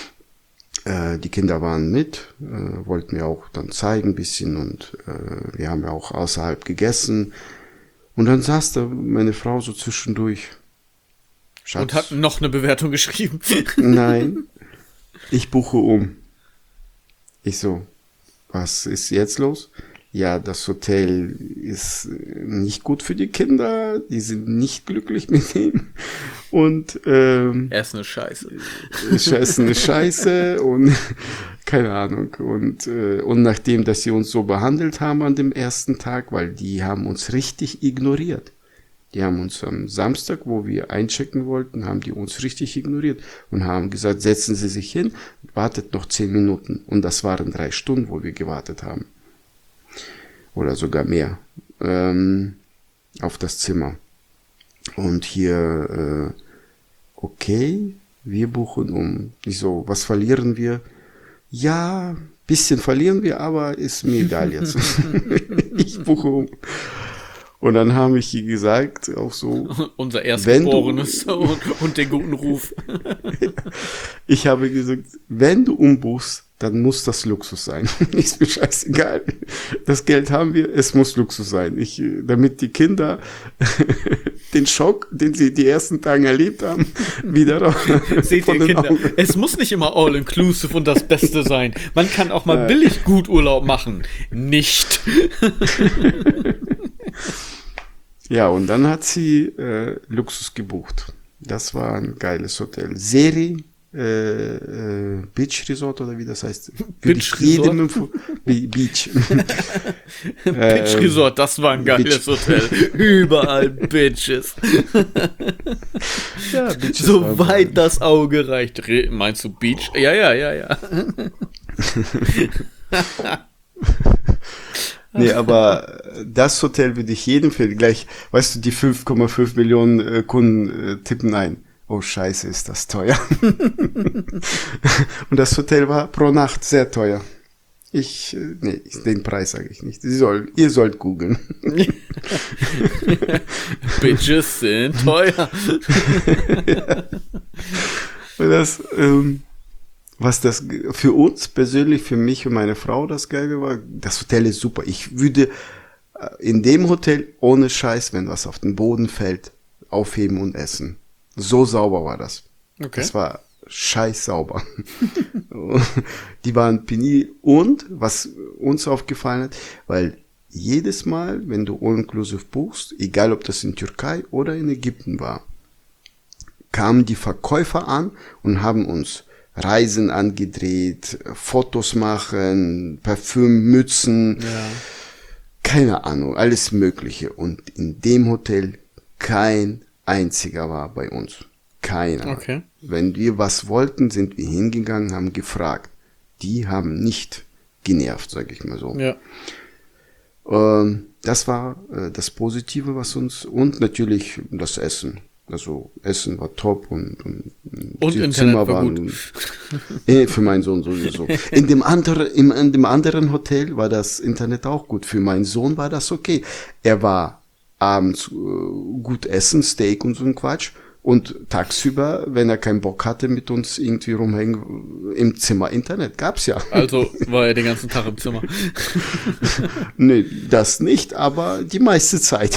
Äh, die Kinder waren mit, äh, wollten mir auch dann zeigen ein bisschen und äh, wir haben ja auch außerhalb gegessen. Und dann saß da meine Frau so zwischendurch. Schatz, Und hat noch eine Bewertung geschrieben. nein, ich buche um. Ich so, was ist jetzt los? Ja, das Hotel ist nicht gut für die Kinder, die sind nicht glücklich mit ihm und ähm, Er ist eine Scheiße. Essen ist scheiße und keine Ahnung und äh, und nachdem, dass sie uns so behandelt haben an dem ersten Tag, weil die haben uns richtig ignoriert. Die haben uns am Samstag, wo wir einchecken wollten, haben die uns richtig ignoriert und haben gesagt, setzen Sie sich hin, wartet noch zehn Minuten und das waren drei Stunden, wo wir gewartet haben. Oder sogar mehr, ähm, auf das Zimmer. Und hier, äh, okay, wir buchen um. Ich so, was verlieren wir? Ja, bisschen verlieren wir, aber ist mir egal jetzt. Ich buche um. Und dann habe ich ihr gesagt, auch so, Unser Erstgeborenes und, und den guten Ruf. ich habe gesagt, wenn du umbuchst, dann muss das Luxus sein. Ist mir scheißegal. Das Geld haben wir, es muss Luxus sein. Ich, damit die Kinder den Schock, den sie die ersten Tage erlebt haben, wieder Seht ihr, Kinder, Augen. Es muss nicht immer all-inclusive und das Beste sein. Man kann auch mal billig gut Urlaub machen. Nicht. Ja, und dann hat sie äh, Luxus gebucht. Das war ein geiles Hotel. Seri Äh, äh, Beach Resort oder wie das heißt. Beach jedem Resort? Be Beach. Beach Resort, das war ein geiles Beach. Hotel. Überall Bitches. Ja, Beaches Soweit waren- das Auge reicht. Re- Meinst du Beach? Ja, ja, ja, ja. Nee, aber das Hotel würde ich jedem für gleich, weißt du, die fünf Komma fünf Millionen äh, Kunden äh, tippen ein. Oh Scheiße, ist das teuer. Und das Hotel war pro Nacht sehr teuer. Ich, äh, nee, den Preis sage ich nicht. Sie soll, ihr sollt googeln. Bitches sind teuer. Und das, ähm, was das für uns persönlich, für mich und meine Frau das Geile war, das Hotel ist super. Ich würde äh, in dem Hotel ohne Scheiß, wenn was auf den Boden fällt, aufheben und essen. So sauber war das. Okay. Das war scheiß sauber. Die waren penibel. Und was uns aufgefallen hat, weil jedes Mal, wenn du all-inclusive buchst, egal ob das in Türkei oder in Ägypten war, kamen die Verkäufer an und haben uns Reisen angedreht, Fotos machen, Parfüm, Mützen, Ja. keine Ahnung, alles Mögliche. Und in dem Hotel kein einziger war bei uns. Keiner. Okay. Wenn wir was wollten, sind wir hingegangen, haben gefragt. Die haben nicht genervt, sage ich mal so. Ja. Ähm, das war äh, das Positive, was uns, und natürlich das Essen. Also Essen war top und, und, Und Internet war gut. äh, für meinen Sohn sowieso. In dem anderen, im, in dem anderen Hotel war das Internet auch gut. Für meinen Sohn war das okay. Er war abends äh, gut essen, Steak und so ein Quatsch. Und tagsüber, wenn er keinen Bock hatte, mit uns irgendwie rumhängen, im Zimmer Internet gab's ja. Also war er den ganzen Tag im Zimmer. Nee, das nicht, aber die meiste Zeit.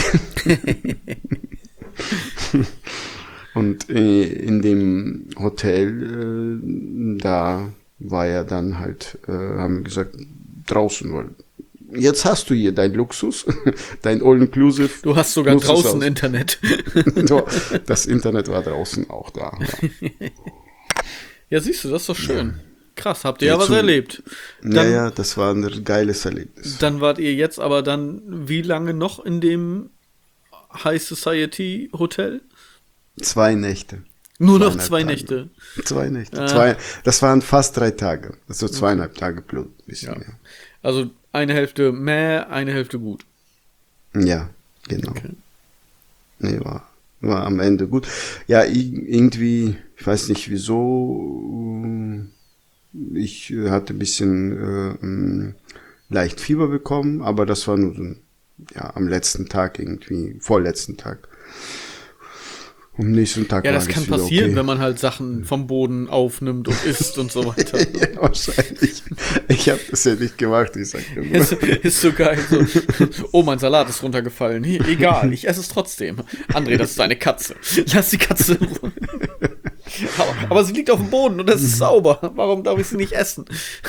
Und äh, in dem Hotel, äh, da war er dann halt, äh, haben wir gesagt, draußen, weil jetzt hast du hier dein Luxus, dein All-Inclusive. Du hast sogar Luxushaus. draußen Internet. Das Internet war draußen auch da. Ja, Ja, siehst du, das ist doch schön. Ja. Krass, habt ihr ja, Ja, was zu- erlebt. Dann, ja, ja, das war ein geiles Erlebnis. dann wart ihr jetzt aber dann wie lange noch in dem High Society Hotel? Zwei Nächte. Nur noch Zweieinhalb zwei Tage. Nächte. Zwei Nächte. Ah. Zwei, das waren fast drei Tage. Also zweieinhalb Tage plus ein bisschen Ja. mehr. Also eine Hälfte mehr, eine Hälfte gut. Ja, genau. Okay. Nee, war, war am Ende gut. Ja, i- irgendwie, ich weiß nicht wieso, äh, ich äh, hatte ein bisschen äh, ähm, leicht Fieber bekommen, aber das war nur so ein, ja, am letzten Tag irgendwie, vorletzten Tag. Am nächsten Tag Ja, war das alles kann wieder passieren, okay. wenn man halt Sachen vom Boden aufnimmt und isst und so weiter. Ja, wahrscheinlich. Ich habe das ja nicht gemacht, ich sag dir nur. Ist, ist so geil. So. Oh, mein Salat ist runtergefallen. Hier, egal, ich esse es trotzdem. André, das ist deine Katze. Lass die Katze in Ruhe. Aber, aber sie liegt auf dem Boden und es ist sauber. Warum darf ich sie nicht essen?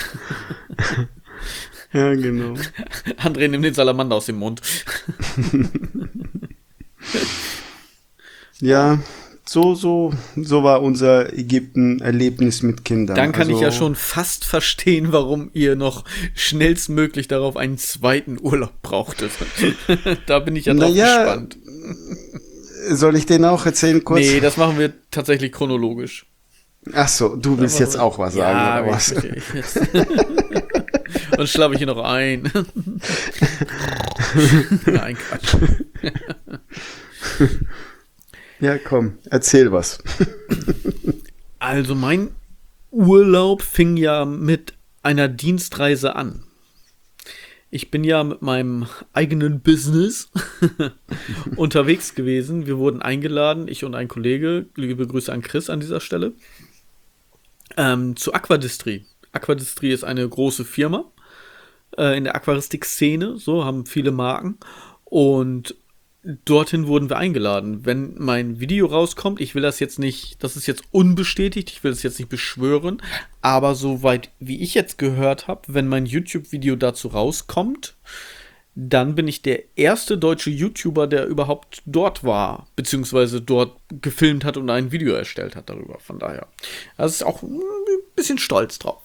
Ja, genau. André, nimm den Salamander aus dem Mund. Ja, so, so, so war unser Ägypten-Erlebnis mit Kindern. Dann kann also, ich ja schon fast verstehen, warum ihr noch schnellstmöglich darauf einen zweiten Urlaub brauchtet. Da bin ich ja drauf Naja, gespannt. Soll ich den auch erzählen kurz? Nee, das machen wir tatsächlich chronologisch. Ach so, du willst jetzt auch was sagen, ja, oder was? ich- ich- jetzt. Und schlafe ich hier noch ein. Nein, Quatsch. Ja, komm, erzähl was. Also mein Urlaub fing ja mit einer Dienstreise an. Ich bin ja mit meinem eigenen Business unterwegs gewesen. Wir wurden eingeladen, ich und ein Kollege, liebe Grüße an Chris an dieser Stelle, ähm, zu Aquadistrie. Aquadistrie ist eine große Firma äh, in der Aquaristik-Szene, so haben viele Marken und dorthin wurden wir eingeladen. Wenn mein Video rauskommt, ich will das jetzt nicht, das ist jetzt unbestätigt, ich will das jetzt nicht beschwören, aber soweit wie ich jetzt gehört habe, wenn mein YouTube-Video dazu rauskommt, dann bin ich der erste deutsche YouTuber, der überhaupt dort war, beziehungsweise dort gefilmt hat und ein Video erstellt hat darüber. Von daher, das ist auch ein bisschen stolz drauf.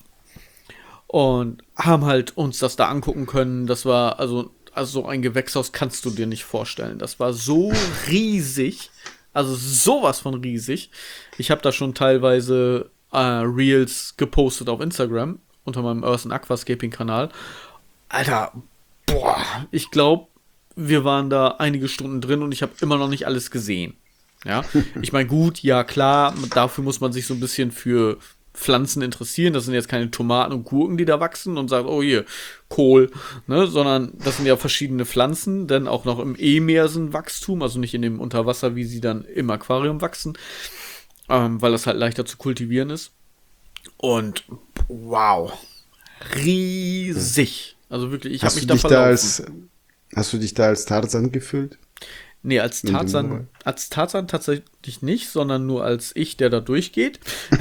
Und haben halt uns das da angucken können. Das war, also, also so ein Gewächshaus kannst du dir nicht vorstellen. Das war so riesig, also sowas von riesig. Ich habe da schon teilweise äh, Reels gepostet auf Instagram unter meinem Earth and Aquascaping Kanal. Alter, boah, ich glaube, wir waren da einige Stunden drin und ich habe immer noch nicht alles gesehen. Ja, ich meine, gut, ja klar, dafür muss man sich so ein bisschen für Pflanzen interessieren. Das sind jetzt keine Tomaten und Gurken, die da wachsen und sagt, oh hier, Kohl, ne, sondern das sind ja verschiedene Pflanzen, dann auch noch im Emersenwachstum, also nicht in dem Unterwasser, wie sie dann im Aquarium wachsen, ähm, weil das halt leichter zu kultivieren ist. Und wow, riesig. Also wirklich, ich habe Hast mich du da dich da verlaufen. als, hast du dich da als Tarzan gefühlt? Nee, als In dem Tarzan, Moment. als Tarzan tatsächlich nicht, sondern nur als ich, der da durchgeht.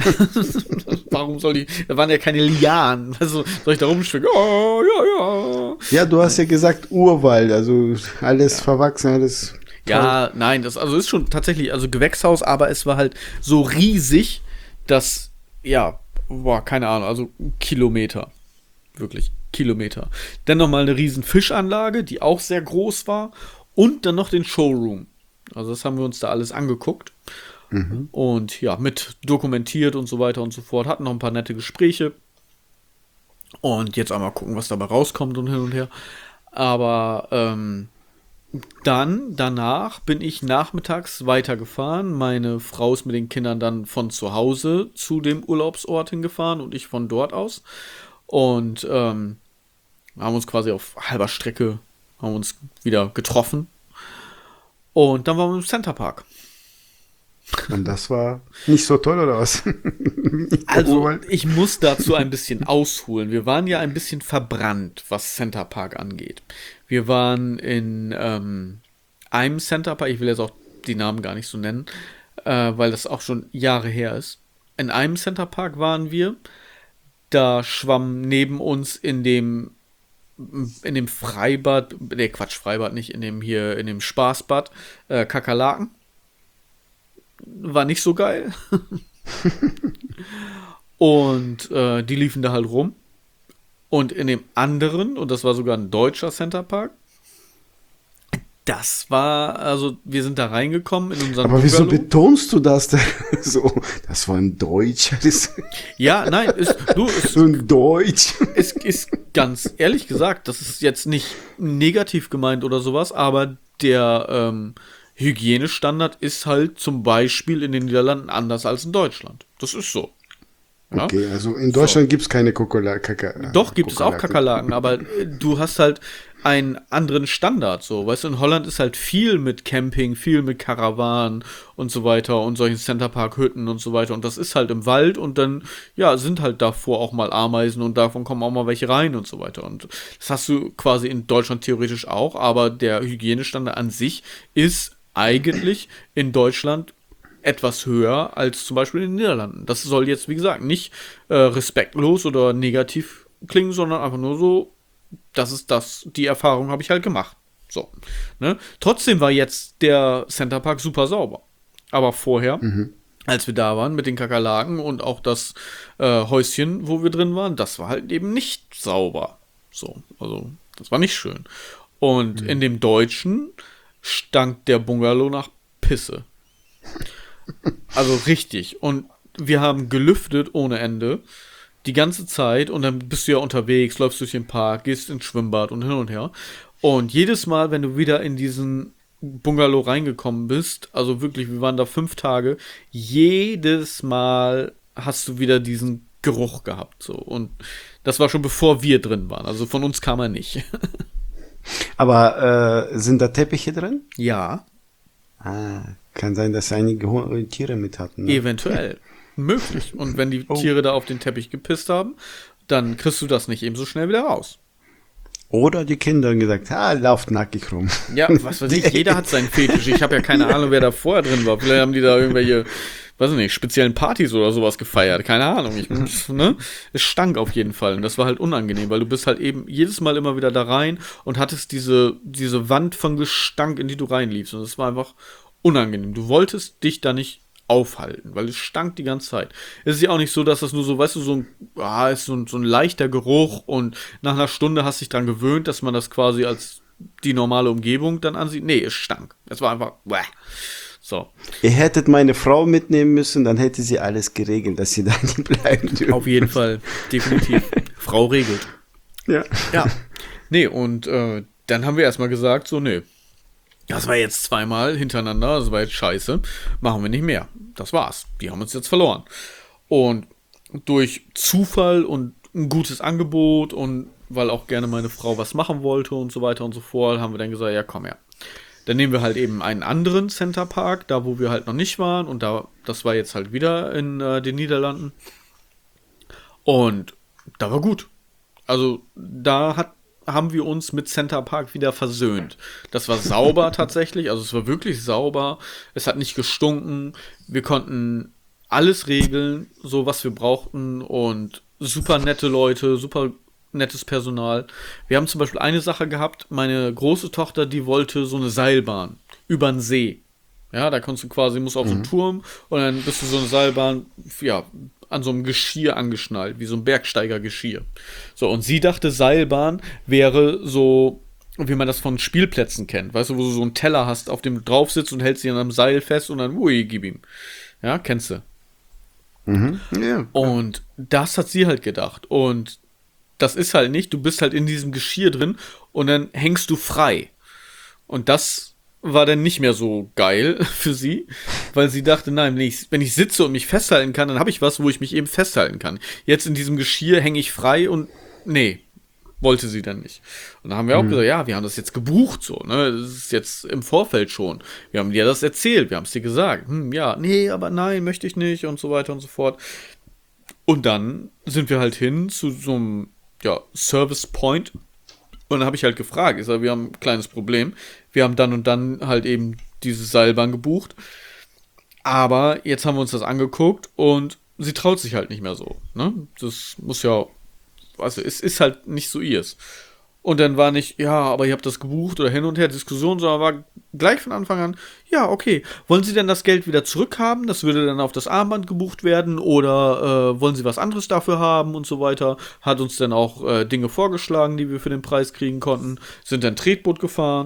Warum soll die, da waren ja keine Lianen. Also soll ich da rumschwingen? Oh, ja, ja. Ja, du hast ja gesagt Urwald, also alles verwachsen, alles. Ja, nein, das also ist schon tatsächlich, also Gewächshaus, aber es war halt so riesig, dass, ja, boah, keine Ahnung, also Kilometer. Wirklich, Kilometer. Dann nochmal eine riesen Fischanlage, die auch sehr groß war. Und dann noch den Showroom. Also das haben wir uns da alles angeguckt. Mhm. Und ja, mit dokumentiert und so weiter und so fort. Hatten noch ein paar nette Gespräche. Und jetzt einmal gucken, was dabei rauskommt und hin und her. Aber ähm, dann, danach bin ich nachmittags weitergefahren. Meine Frau ist mit den Kindern dann von zu Hause zu dem Urlaubsort hingefahren und ich von dort aus. Und ähm, haben uns quasi auf halber Strecke haben uns wieder getroffen. Und dann waren wir im Centerpark. Und das war nicht so toll, oder was? Also, Urwald? ich muss dazu ein bisschen ausholen. Wir waren ja ein bisschen verbrannt, was Centerpark angeht. Wir waren in ähm, einem Centerpark, ich will jetzt auch die Namen gar nicht so nennen, äh, weil das auch schon Jahre her ist. In einem Centerpark waren wir. Da schwamm neben uns in dem in dem Freibad, ne Quatsch, Freibad nicht, in dem hier, in dem Spaßbad, äh, Kakerlaken. War nicht so geil. Und äh, die liefen da halt rum. Und in dem anderen, und das war sogar ein deutscher Centerpark, das war, also wir sind da reingekommen in unseren Aber wieso Bungalow. betonst du das denn so? Das war ein Deutscher. Ja, nein, ist, du, ist, So ein Deutsch. es ist ganz ehrlich gesagt, das ist jetzt nicht negativ gemeint oder sowas, aber der ähm, Hygienestandard ist halt zum Beispiel in den Niederlanden anders als in Deutschland. Das ist so. Ja? Okay, also in Deutschland gibt es keine Kokola Kaka. Doch, gibt es auch Kakerlaken, aber äh, du hast halt einen anderen Standard, so. Weißt du, in Holland ist halt viel mit Camping, viel mit Karawanen und so weiter und solchen Centerpark-Hütten und so weiter. Und das ist halt im Wald und dann, ja, sind halt davor auch mal Ameisen und davon kommen auch mal welche rein und so weiter. Und das hast du quasi in Deutschland theoretisch auch, aber der Hygienestandard an sich ist eigentlich in Deutschland etwas höher als zum Beispiel in den Niederlanden. Das soll jetzt, wie gesagt, nicht äh, respektlos oder negativ klingen, sondern einfach nur so, das ist das, die Erfahrung habe ich halt gemacht. So. Ne? Trotzdem war jetzt der Centerpark super sauber. Aber vorher, mhm. als wir da waren mit den Kakerlaken und auch das äh, Häuschen, wo wir drin waren, das war halt eben nicht sauber. So, also, das war nicht schön. Und mhm. in dem Deutschen stank der Bungalow nach Pisse. Also richtig. Und wir haben gelüftet ohne Ende. Die ganze Zeit. Und dann bist du ja unterwegs, läufst durch den Park, gehst ins Schwimmbad und hin und her. Und jedes Mal, wenn du wieder in diesen Bungalow reingekommen bist, also wirklich, wir waren da fünf Tage, jedes Mal hast du wieder diesen Geruch gehabt. So. Und das war schon bevor wir drin waren. Also von uns kam er nicht. Aber äh, sind da Teppiche drin? Ja. Ah, kann sein, dass einige Hu- Tiere mit hatten. Ne? Eventuell. Möglich. Und wenn die Oh. Tiere da auf den Teppich gepisst haben, dann kriegst du das nicht eben so schnell wieder raus. Oder die Kinder haben gesagt, ah, lauft nackig rum. Ja, was weiß ich, jeder hat seinen Fetisch. Ich habe ja keine Ahnung, wer da vorher drin war. Vielleicht haben die da irgendwelche, weiß ich nicht, speziellen Partys oder sowas gefeiert. Keine Ahnung. Ich, ne? Es stank auf jeden Fall. Und das war halt unangenehm, weil du bist halt eben jedes Mal immer wieder da rein und hattest diese, diese Wand von Gestank, in die du reinliefst. Und das war einfach unangenehm. Du wolltest dich da nicht aufhalten, weil es stank die ganze Zeit. Es ist ja auch nicht so, dass das nur so, weißt du, so ein, ah, ist so ein, so ein leichter Geruch und nach einer Stunde hast du dich dran gewöhnt, dass man das quasi als die normale Umgebung dann ansieht. Nee, es stank. Es war einfach, bäh. So. Ihr hättet meine Frau mitnehmen müssen, dann hätte sie alles geregelt, dass sie da nicht bleiben dürfen. Auf jeden Fall, definitiv. Frau regelt. Ja. Ja. Nee, und äh, dann haben wir erstmal gesagt, so, nee, das war jetzt zweimal hintereinander, das war jetzt scheiße, machen wir nicht mehr. Das war's. Die haben uns jetzt verloren. Und durch Zufall und ein gutes Angebot und weil auch gerne meine Frau was machen wollte und so weiter und so fort, haben wir dann gesagt, ja komm her. Dann nehmen wir halt eben einen anderen Centerpark, da wo wir halt noch nicht waren und da, das war jetzt halt wieder in äh, den Niederlanden. Und da war gut. Also da hat haben wir uns mit Centerpark wieder versöhnt. Das war sauber tatsächlich, also es war wirklich sauber, es hat nicht gestunken, wir konnten alles regeln, so was wir brauchten und super nette Leute, super nettes Personal. Wir haben zum Beispiel eine Sache gehabt, meine große Tochter, die wollte so eine Seilbahn über den See. Ja, da kommst du quasi, musst auf so einen Turm und dann bist du so eine Seilbahn, ja, an so einem Geschirr angeschnallt, wie so ein Bergsteigergeschirr. So, und sie dachte, Seilbahn wäre so, wie man das von Spielplätzen kennt, weißt du, wo du so einen Teller hast, auf dem du drauf sitzt und hältst ihn an einem Seil fest und dann, ui, gib ihm. Ja, kennst du. Mhm. Ja. Und das hat sie halt gedacht. Und das ist halt nicht, du bist halt in diesem Geschirr drin und dann hängst du frei. Und das war dann nicht mehr so geil für sie, weil sie dachte, nein, wenn ich, wenn ich sitze und mich festhalten kann, dann habe ich was, wo ich mich eben festhalten kann. Jetzt in diesem Geschirr hänge ich frei und nee, wollte sie dann nicht. Und dann haben wir auch mhm. gesagt, ja, wir haben das jetzt gebucht so, ne, das ist jetzt im Vorfeld schon. Wir haben dir das erzählt, wir haben es dir gesagt. Hm, ja, nee, aber nein, möchte ich nicht und so weiter und so fort. Und dann sind wir halt hin zu so einem, ja, Service Point. Und dann habe ich halt gefragt, ich sage, wir haben ein kleines Problem. Wir haben dann und dann halt eben diese Seilbahn gebucht. Aber jetzt haben wir uns das angeguckt und sie traut sich halt nicht mehr so. Ne? Das muss ja, also es ist halt nicht so ihrs. Und dann war nicht, ja, aber ihr habt das gebucht oder hin und her Diskussion, sondern war gleich von Anfang an, ja, okay, wollen Sie denn das Geld wieder zurückhaben? Das würde dann auf das Armband gebucht werden oder äh, wollen Sie was anderes dafür haben und so weiter. Hat uns dann auch äh, Dinge vorgeschlagen, die wir für den Preis kriegen konnten, sind dann Tretboot gefahren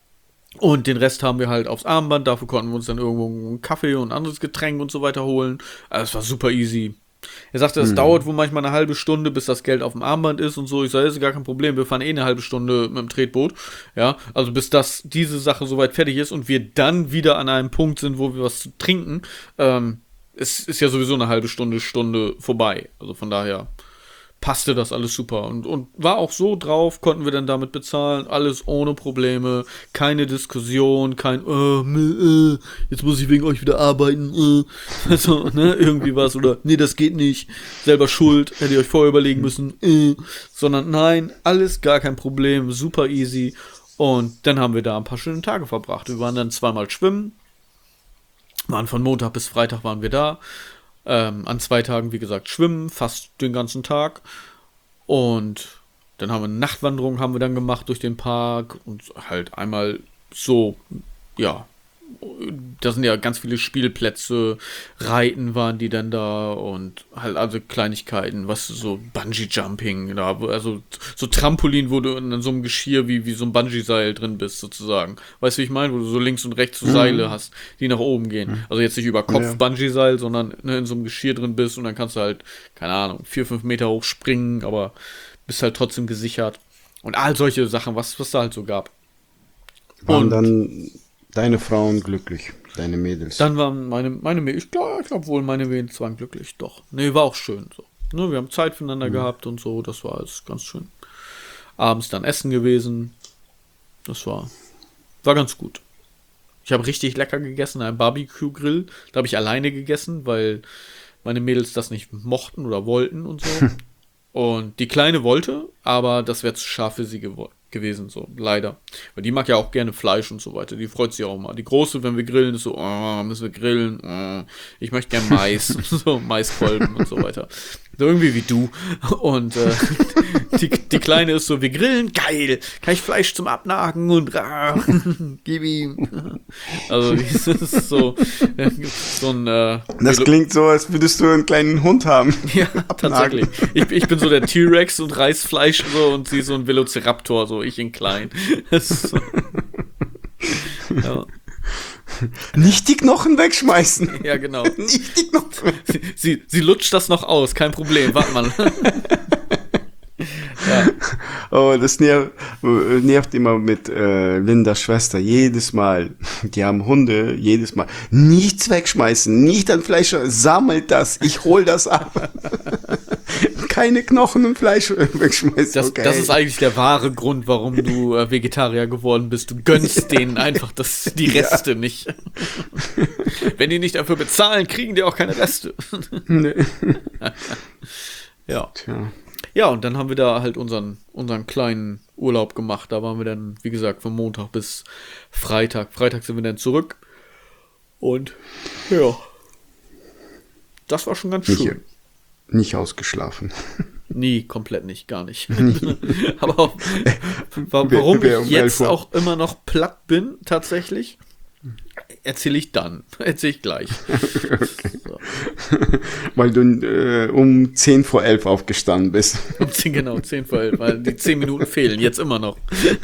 und den Rest haben wir halt aufs Armband, dafür konnten wir uns dann irgendwo einen Kaffee und ein anderes Getränk und so weiter holen. Also es war super easy. Er sagte, es mhm. dauert wohl manchmal eine halbe Stunde, bis das Geld auf dem Armband ist und so. Ich sage, das ist gar kein Problem, wir fahren eh eine halbe Stunde mit dem Tretboot. Ja, also bis das, diese Sache soweit fertig ist und wir dann wieder an einem Punkt sind, wo wir was zu trinken, ähm, es ist ja sowieso eine halbe Stunde, Stunde vorbei. Also von daher passte das alles super und, und war auch so drauf, konnten wir dann damit bezahlen, alles ohne Probleme, keine Diskussion, kein äh, äh, jetzt muss ich wegen euch wieder arbeiten, äh, also, ne, irgendwie was oder nee, das geht nicht, selber schuld, hätte ich euch vorher überlegen müssen, äh, sondern nein, alles gar kein Problem, super easy und dann haben wir da ein paar schöne Tage verbracht. Wir waren dann zweimal schwimmen, waren von Montag bis Freitag waren wir da. Ähm, an zwei Tagen, wie gesagt, schwimmen, fast den ganzen Tag. Und dann haben wir eine Nachtwanderung haben wir dann gemacht durch den Park und halt einmal so, ja, da sind ja ganz viele Spielplätze, Reiten waren die dann da und halt also Kleinigkeiten, was so Bungee-Jumping, da, also so Trampolin, wo du in so einem Geschirr wie, wie so ein Bungee-Seil drin bist, sozusagen. Weißt du, wie ich meine? Wo du so links und rechts so mhm. Seile hast, die nach oben gehen. Mhm. Also jetzt nicht über Kopf ja. Bungee-Seil, sondern ne, in so einem Geschirr drin bist und dann kannst du halt, keine Ahnung, vier, fünf Meter hoch springen, aber bist halt trotzdem gesichert. Und all solche Sachen, was, was da halt so gab. Waren und dann deine Frauen glücklich, deine Mädels? Dann waren meine, meine Mädels, ich glaube ich glaub wohl, meine Mädels waren glücklich, doch. Nee, war auch schön so. Ne, wir haben Zeit füreinander mhm. gehabt und so, das war alles ganz schön. Abends dann essen gewesen, das war, war ganz gut. Ich habe richtig lecker gegessen, ein Barbecue-Grill, da habe ich alleine gegessen, weil meine Mädels das nicht mochten oder wollten und so. Und die Kleine wollte, aber das wäre zu scharf für sie geworden. gewesen, so, leider. Weil die mag ja auch gerne Fleisch und so weiter, die freut sich auch mal. Die Große, wenn wir grillen, ist so, oh, müssen wir grillen, oh, ich möchte gerne Mais, so, Maiskolben und so weiter. So irgendwie wie du. Und äh, die, die Kleine ist so, wir grillen, geil, kann ich Fleisch zum Abnagen und ah, gib ihm. Also, das ist so, so ein äh, das klingt so, als würdest du einen kleinen Hund haben. Ja, tatsächlich. Ich, ich bin so der T-Rex und reiß Fleisch so und sie so ein Velociraptor, so ich in klein. Das ist so. Ja. Nicht die Knochen wegschmeißen. Ja, genau. Nicht die Knochen. Sie, sie, sie lutscht das noch aus, kein Problem, warte mal. Ja. Oh, das nervt, nervt immer mit äh, Lindas Schwester, jedes Mal. Die haben Hunde, jedes Mal. Nichts wegschmeißen, nicht an Fleisch, sammelt das, ich hol das ab. Keine Knochen und Fleisch wegschmeißen. Das, okay. das ist eigentlich der wahre Grund, warum du äh, Vegetarier geworden bist. Du gönnst denen einfach das, die Reste ja. nicht. Wenn die nicht dafür bezahlen, kriegen die auch keine Reste. Nee. Ja. Tja. Ja, und dann haben wir da halt unseren, unseren kleinen Urlaub gemacht. Da waren wir dann, wie gesagt, von Montag bis Freitag. Freitag sind wir dann zurück. Und ja, das war schon ganz schön. Nicht, nicht ausgeschlafen. Nie, komplett nicht, gar nicht. Aber auch, warum ich jetzt auch immer noch platt bin, tatsächlich, erzähle ich dann. Erzähle ich gleich. Okay. So. Weil du äh, um zehn vor elf aufgestanden bist. Um zehn, genau, zehn vor elf, weil die zehn Minuten fehlen, jetzt immer noch.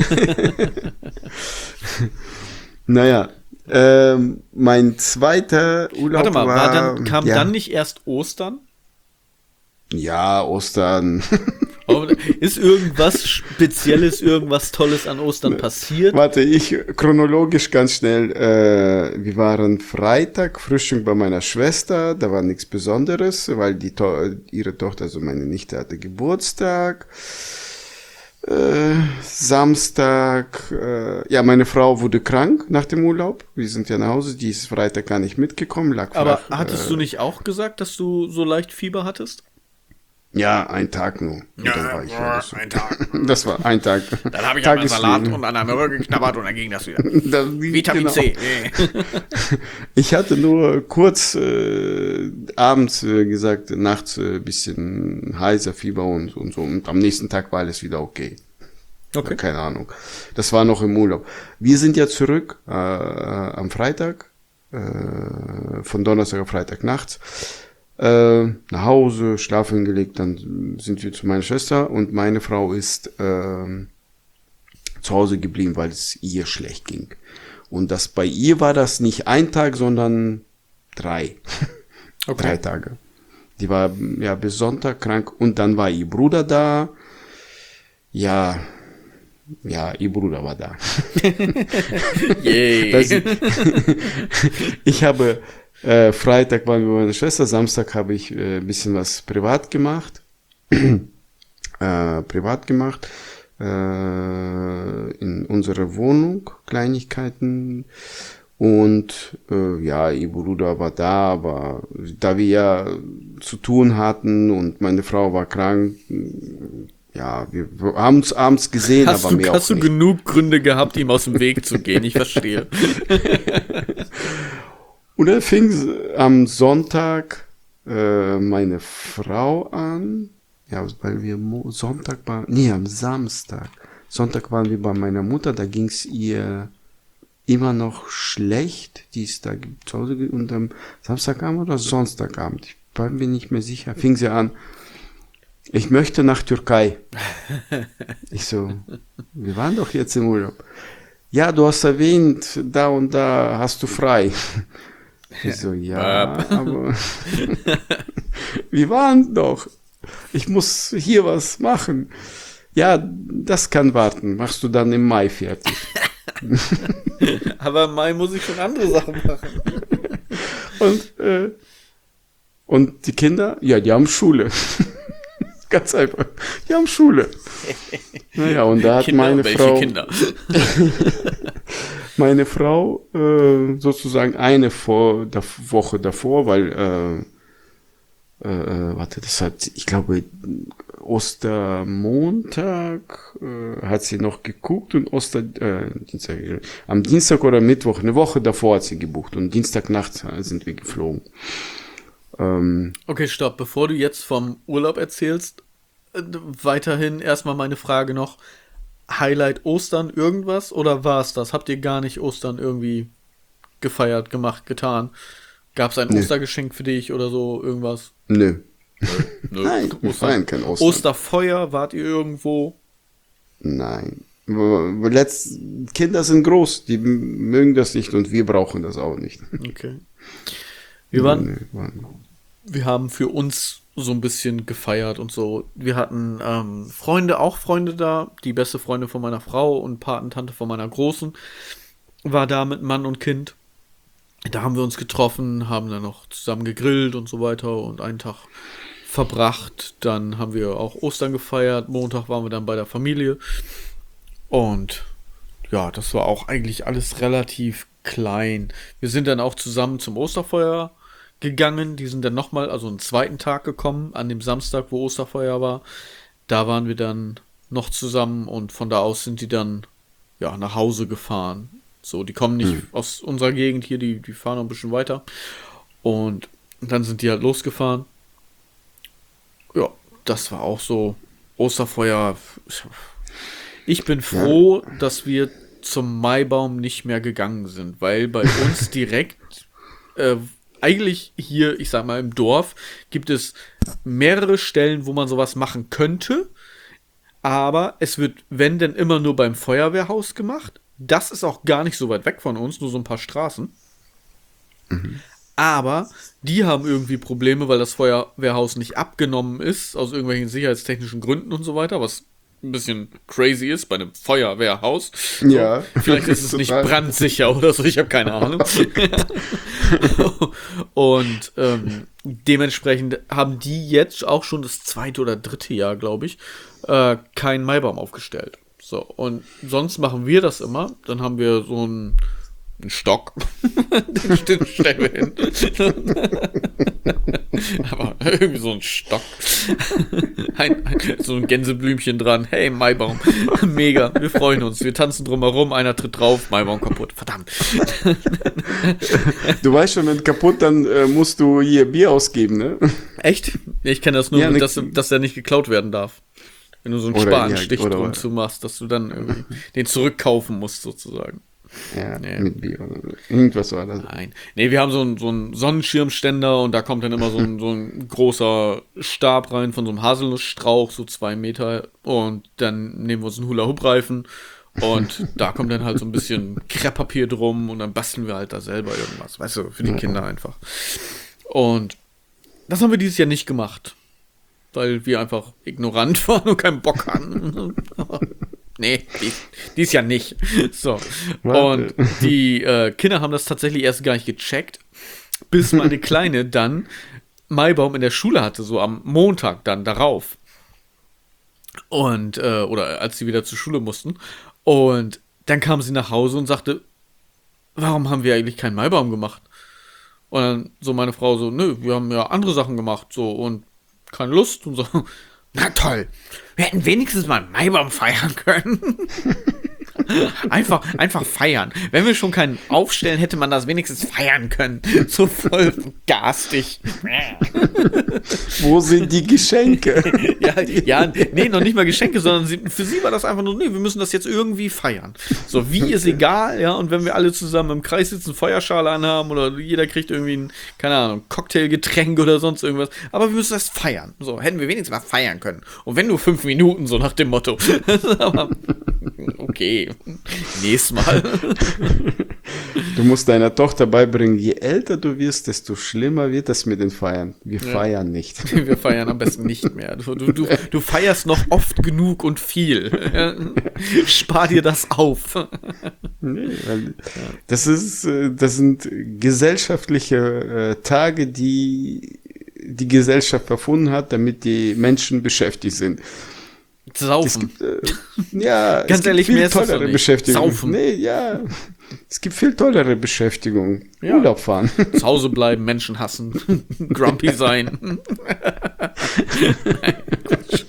Naja, ähm, mein zweiter Urlaub Warte mal, war, war dann, kam ja. dann nicht erst Ostern? Ja, Ostern. Ist irgendwas Spezielles, irgendwas Tolles an Ostern passiert? Warte, ich chronologisch ganz schnell. Äh, wir waren Freitag, Frühstück bei meiner Schwester. Da war nichts Besonderes, weil die to- ihre Tochter, also meine Nichte, hatte Geburtstag. Äh, Samstag, äh, ja, meine Frau wurde krank nach dem Urlaub. Wir sind ja nach Hause, die ist Freitag gar nicht mitgekommen, lag Aber flach, hattest äh, du nicht auch gesagt, dass du so leicht Fieber hattest? Ja, ein Tag nur. Und ja, dann war ich ja so. ein Tag. Das war ein Tag. Dann habe ich an meinen Salat und an einem Rücken geknabbert und dann ging das wieder. Das, Vitamin genau. C. Ich hatte nur kurz äh, abends äh, gesagt, nachts ein äh, bisschen heiser Fieber und, und so. Und am nächsten Tag war alles wieder okay. Okay. Keine Ahnung. Das war noch im Urlaub. Wir sind ja zurück äh, am Freitag, äh, von Donnerstag auf Freitag nachts, äh, nach Hause, schlafen gelegt, dann sind wir zu meiner Schwester und meine Frau ist äh, zu Hause geblieben, weil es ihr schlecht ging. Und das bei ihr war das nicht ein Tag, sondern drei. Okay. Drei Tage. Die war ja bis Sonntag krank und dann war ihr Bruder da. Ja, ja, ihr Bruder war da. Yay. Das, ich habe äh, Freitag waren wir bei meiner Schwester, Samstag habe ich äh, ein bisschen was privat gemacht. äh, privat gemacht. In unserer Wohnung, Kleinigkeiten und äh, ja, ihr Bruder war da, aber da wir ja zu tun hatten und meine Frau war krank, ja, wir haben uns abends gesehen, hast aber du, mehr hast auch du nicht. genug Gründe gehabt, ihm aus dem Weg zu gehen, ich verstehe. Und dann fing am Sonntag äh, meine Frau an. Ja, weil wir Mo- Sonntag waren, nee, am Samstag. Sonntag waren wir bei meiner Mutter, da ging es ihr immer noch schlecht. Die ist da zu Hause ge- und am Samstagabend oder Sonntagabend, ich war mir nicht mehr sicher, fing sie an, ich möchte nach Türkei. Ich so, wir waren doch jetzt im Urlaub. Ja, du hast erwähnt, da und da hast du frei. Ich so, ja, aber wir waren doch. Ich muss hier was machen. Ja, das kann warten. Machst du dann im Mai fertig. Aber im Mai muss ich schon andere Sachen machen. Und, äh, und die Kinder, ja, die haben Schule. Ganz einfach. Die haben Schule. Naja, und da hat Kinder, meine welche Frau, Kinder? meine Frau äh, sozusagen eine vor, der Woche davor, weil äh, Äh, warte, das hat, ich glaube, Ostermontag äh, hat sie noch geguckt und Oster, äh, Dienstag, äh, am Dienstag oder Mittwoch, eine Woche davor hat sie gebucht und Dienstagnacht sind wir geflogen. Ähm, Okay, stopp, bevor du jetzt vom Urlaub erzählst, äh, weiterhin erstmal meine Frage noch, Highlight Ostern irgendwas oder war es das? Habt ihr gar nicht Ostern irgendwie gefeiert, gemacht, getan? Gab es ein Nö. Ostergeschenk für dich oder so, irgendwas? nö. Nö. Nein, wir Oster, feiern kein Ostern. Osterfeuer, wart ihr irgendwo? Nein. W- Letzt, Kinder sind groß, die m- mögen das nicht und wir brauchen das auch nicht. Okay. Wir waren, Nö, waren- wir haben für uns so ein bisschen gefeiert und so. Wir hatten ähm, Freunde, auch Freunde da. Die beste Freundin von meiner Frau und Patentante von meiner Großen war da mit Mann und Kind. Da haben wir uns getroffen, haben dann noch zusammen gegrillt und so weiter und einen Tag verbracht. Dann haben wir auch Ostern gefeiert. Montag waren wir dann bei der Familie. Und ja, das war auch eigentlich alles relativ klein. Wir sind dann auch zusammen zum Osterfeuer gegangen. Die sind dann nochmal, also einen zweiten Tag gekommen, an dem Samstag, wo Osterfeuer war. Da waren wir dann noch zusammen und von da aus sind die dann ja nach Hause gefahren. So, die kommen nicht Mhm. aus unserer Gegend hier, die, die fahren noch ein bisschen weiter. Und dann sind die halt losgefahren. Ja, das war auch so Osterfeuer. Ich bin froh, dass wir zum Maibaum nicht mehr gegangen sind, weil bei uns direkt, äh, eigentlich hier, ich sag mal, im Dorf, gibt es mehrere Stellen, wo man sowas machen könnte. Aber es wird, wenn denn, immer nur beim Feuerwehrhaus gemacht. Das ist auch gar nicht so weit weg von uns, nur so ein paar Straßen. Mhm. Aber die haben irgendwie Probleme, weil das Feuerwehrhaus nicht abgenommen ist, aus irgendwelchen sicherheitstechnischen Gründen und so weiter, was ein bisschen crazy ist bei einem Feuerwehrhaus. So, Ja. vielleicht ist es nicht Total. brandsicher oder so, ich habe keine Ahnung. Und ähm, dementsprechend haben die jetzt auch schon das zweite oder dritte Jahr, glaube ich, äh, keinen Maibaum aufgestellt. So, und sonst machen wir das immer. Dann haben wir so einen, einen Stock. Den st- stellen wir hin. Aber irgendwie so ein Stock. Ein, ein, so ein Gänseblümchen dran. Hey, Maibaum. Mega. Wir freuen uns. Wir tanzen drumherum. Einer tritt drauf. Maibaum kaputt. Verdammt. Du weißt schon, wenn kaputt, dann äh, musst du hier Bier ausgeben, ne? Echt? Ich kenne das nur, Ja, ne- dass, dass der nicht geklaut werden darf. Wenn du so einen Oder, Spanstich ja, oder- drum zu machst, dass du dann irgendwie den zurückkaufen musst, sozusagen. Oder dass du dann irgendwie den zurückkaufen musst, sozusagen. ja, Nee. mit Bier oder so. Irgendwas war das. Nein. Nee, wir haben so einen, so einen Sonnenschirmständer und da kommt dann immer so ein, so ein großer Stab rein von so einem Haselnussstrauch, so zwei Meter. Und dann nehmen wir uns einen Hula-Hoop-Reifen und da kommt dann halt so ein bisschen Krepppapier drum und dann basteln wir halt da selber irgendwas. Weißt du, für die Kinder einfach. Und das haben wir dieses Jahr nicht gemacht. Weil wir einfach ignorant waren und keinen Bock hatten. Nee, dies, dies Jahr nicht. So. Und die äh, Kinder haben das tatsächlich erst gar nicht gecheckt, bis meine Kleine dann Maibaum in der Schule hatte, so am Montag dann darauf. Und, äh, oder als sie wieder zur Schule mussten. Und dann kam sie nach Hause und sagte, warum haben wir eigentlich keinen Maibaum gemacht? Und dann so meine Frau so, nö, wir haben ja andere Sachen gemacht, so, und keine Lust und so. Na toll, wir hätten wenigstens mal einen Maibaum feiern können. Einfach, einfach feiern. Wenn wir schon keinen aufstellen, hätte man das wenigstens feiern können. So voll garstig. Wo sind die Geschenke? Ja, ja, nee, noch nicht mal Geschenke, sondern sie, für sie war das einfach nur, nee, wir müssen das jetzt irgendwie feiern. So, wie ist egal, ja, und wenn wir alle zusammen im Kreis sitzen, Feuerschale anhaben oder jeder kriegt irgendwie ein, keine Ahnung, Cocktailgetränk oder sonst irgendwas, aber wir müssen das feiern. So, hätten wir wenigstens mal feiern können. Und wenn nur fünf Minuten, so nach dem Motto. Aber, okay, nächstes Mal. Du musst deiner Tochter beibringen, je älter du wirst, desto schlimmer wird das mit den Feiern. Wir Ja. feiern nicht. Wir feiern am besten nicht mehr. Du, du, du, du feierst noch oft genug und viel. Spar dir das auf. Nee, weil das ist, äh, das sind gesellschaftliche äh, Tage, die die Gesellschaft erfunden hat, damit die Menschen beschäftigt sind. Es Saufen. gibt, äh, ja, Ganz es gibt ehrlich, viel mehr ist das doch tollere nicht. Beschäftigung. Saufen. Nee, ja. Es gibt viel tollere Beschäftigung. Ja. Urlaub fahren. Zu Hause bleiben, Menschen hassen, grumpy sein. Nein, Quatsch.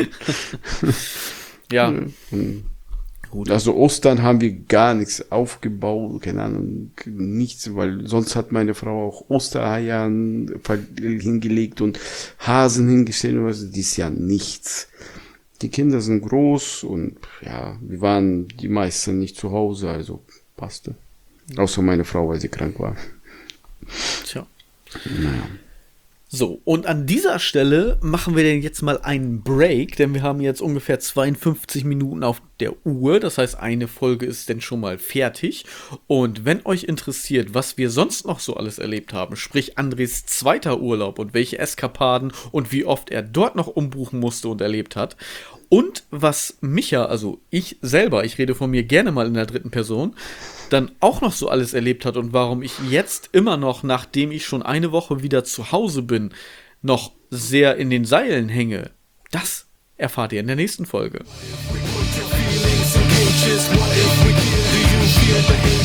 Ja, gut. Also Ostern haben wir gar nichts aufgebaut, keine Ahnung, nichts, weil sonst hat meine Frau auch Ostereiern hingelegt und Hasen hingestellt und was, dies Jahr nichts. Die Kinder sind groß und ja, wir waren die meisten nicht zu Hause, also passte. Außer meine Frau, weil sie krank war. Tja. Naja. So, und an dieser Stelle machen wir denn jetzt mal einen Break, denn wir haben jetzt ungefähr zweiundfünfzig Minuten auf der Uhr. Das heißt, eine Folge ist denn schon mal fertig. Und wenn euch interessiert, was wir sonst noch so alles erlebt haben, sprich Andres zweiter Urlaub und welche Eskapaden und wie oft er dort noch umbuchen musste und erlebt hat, und was Micha, also ich selber, ich rede von mir gerne mal in der dritten Person, dann auch noch so alles erlebt hat und warum ich jetzt immer noch, nachdem ich schon eine Woche wieder zu Hause bin, noch sehr in den Seilen hänge, das erfahrt ihr in der nächsten Folge. Feelings and cages, what if we do you feel the hate?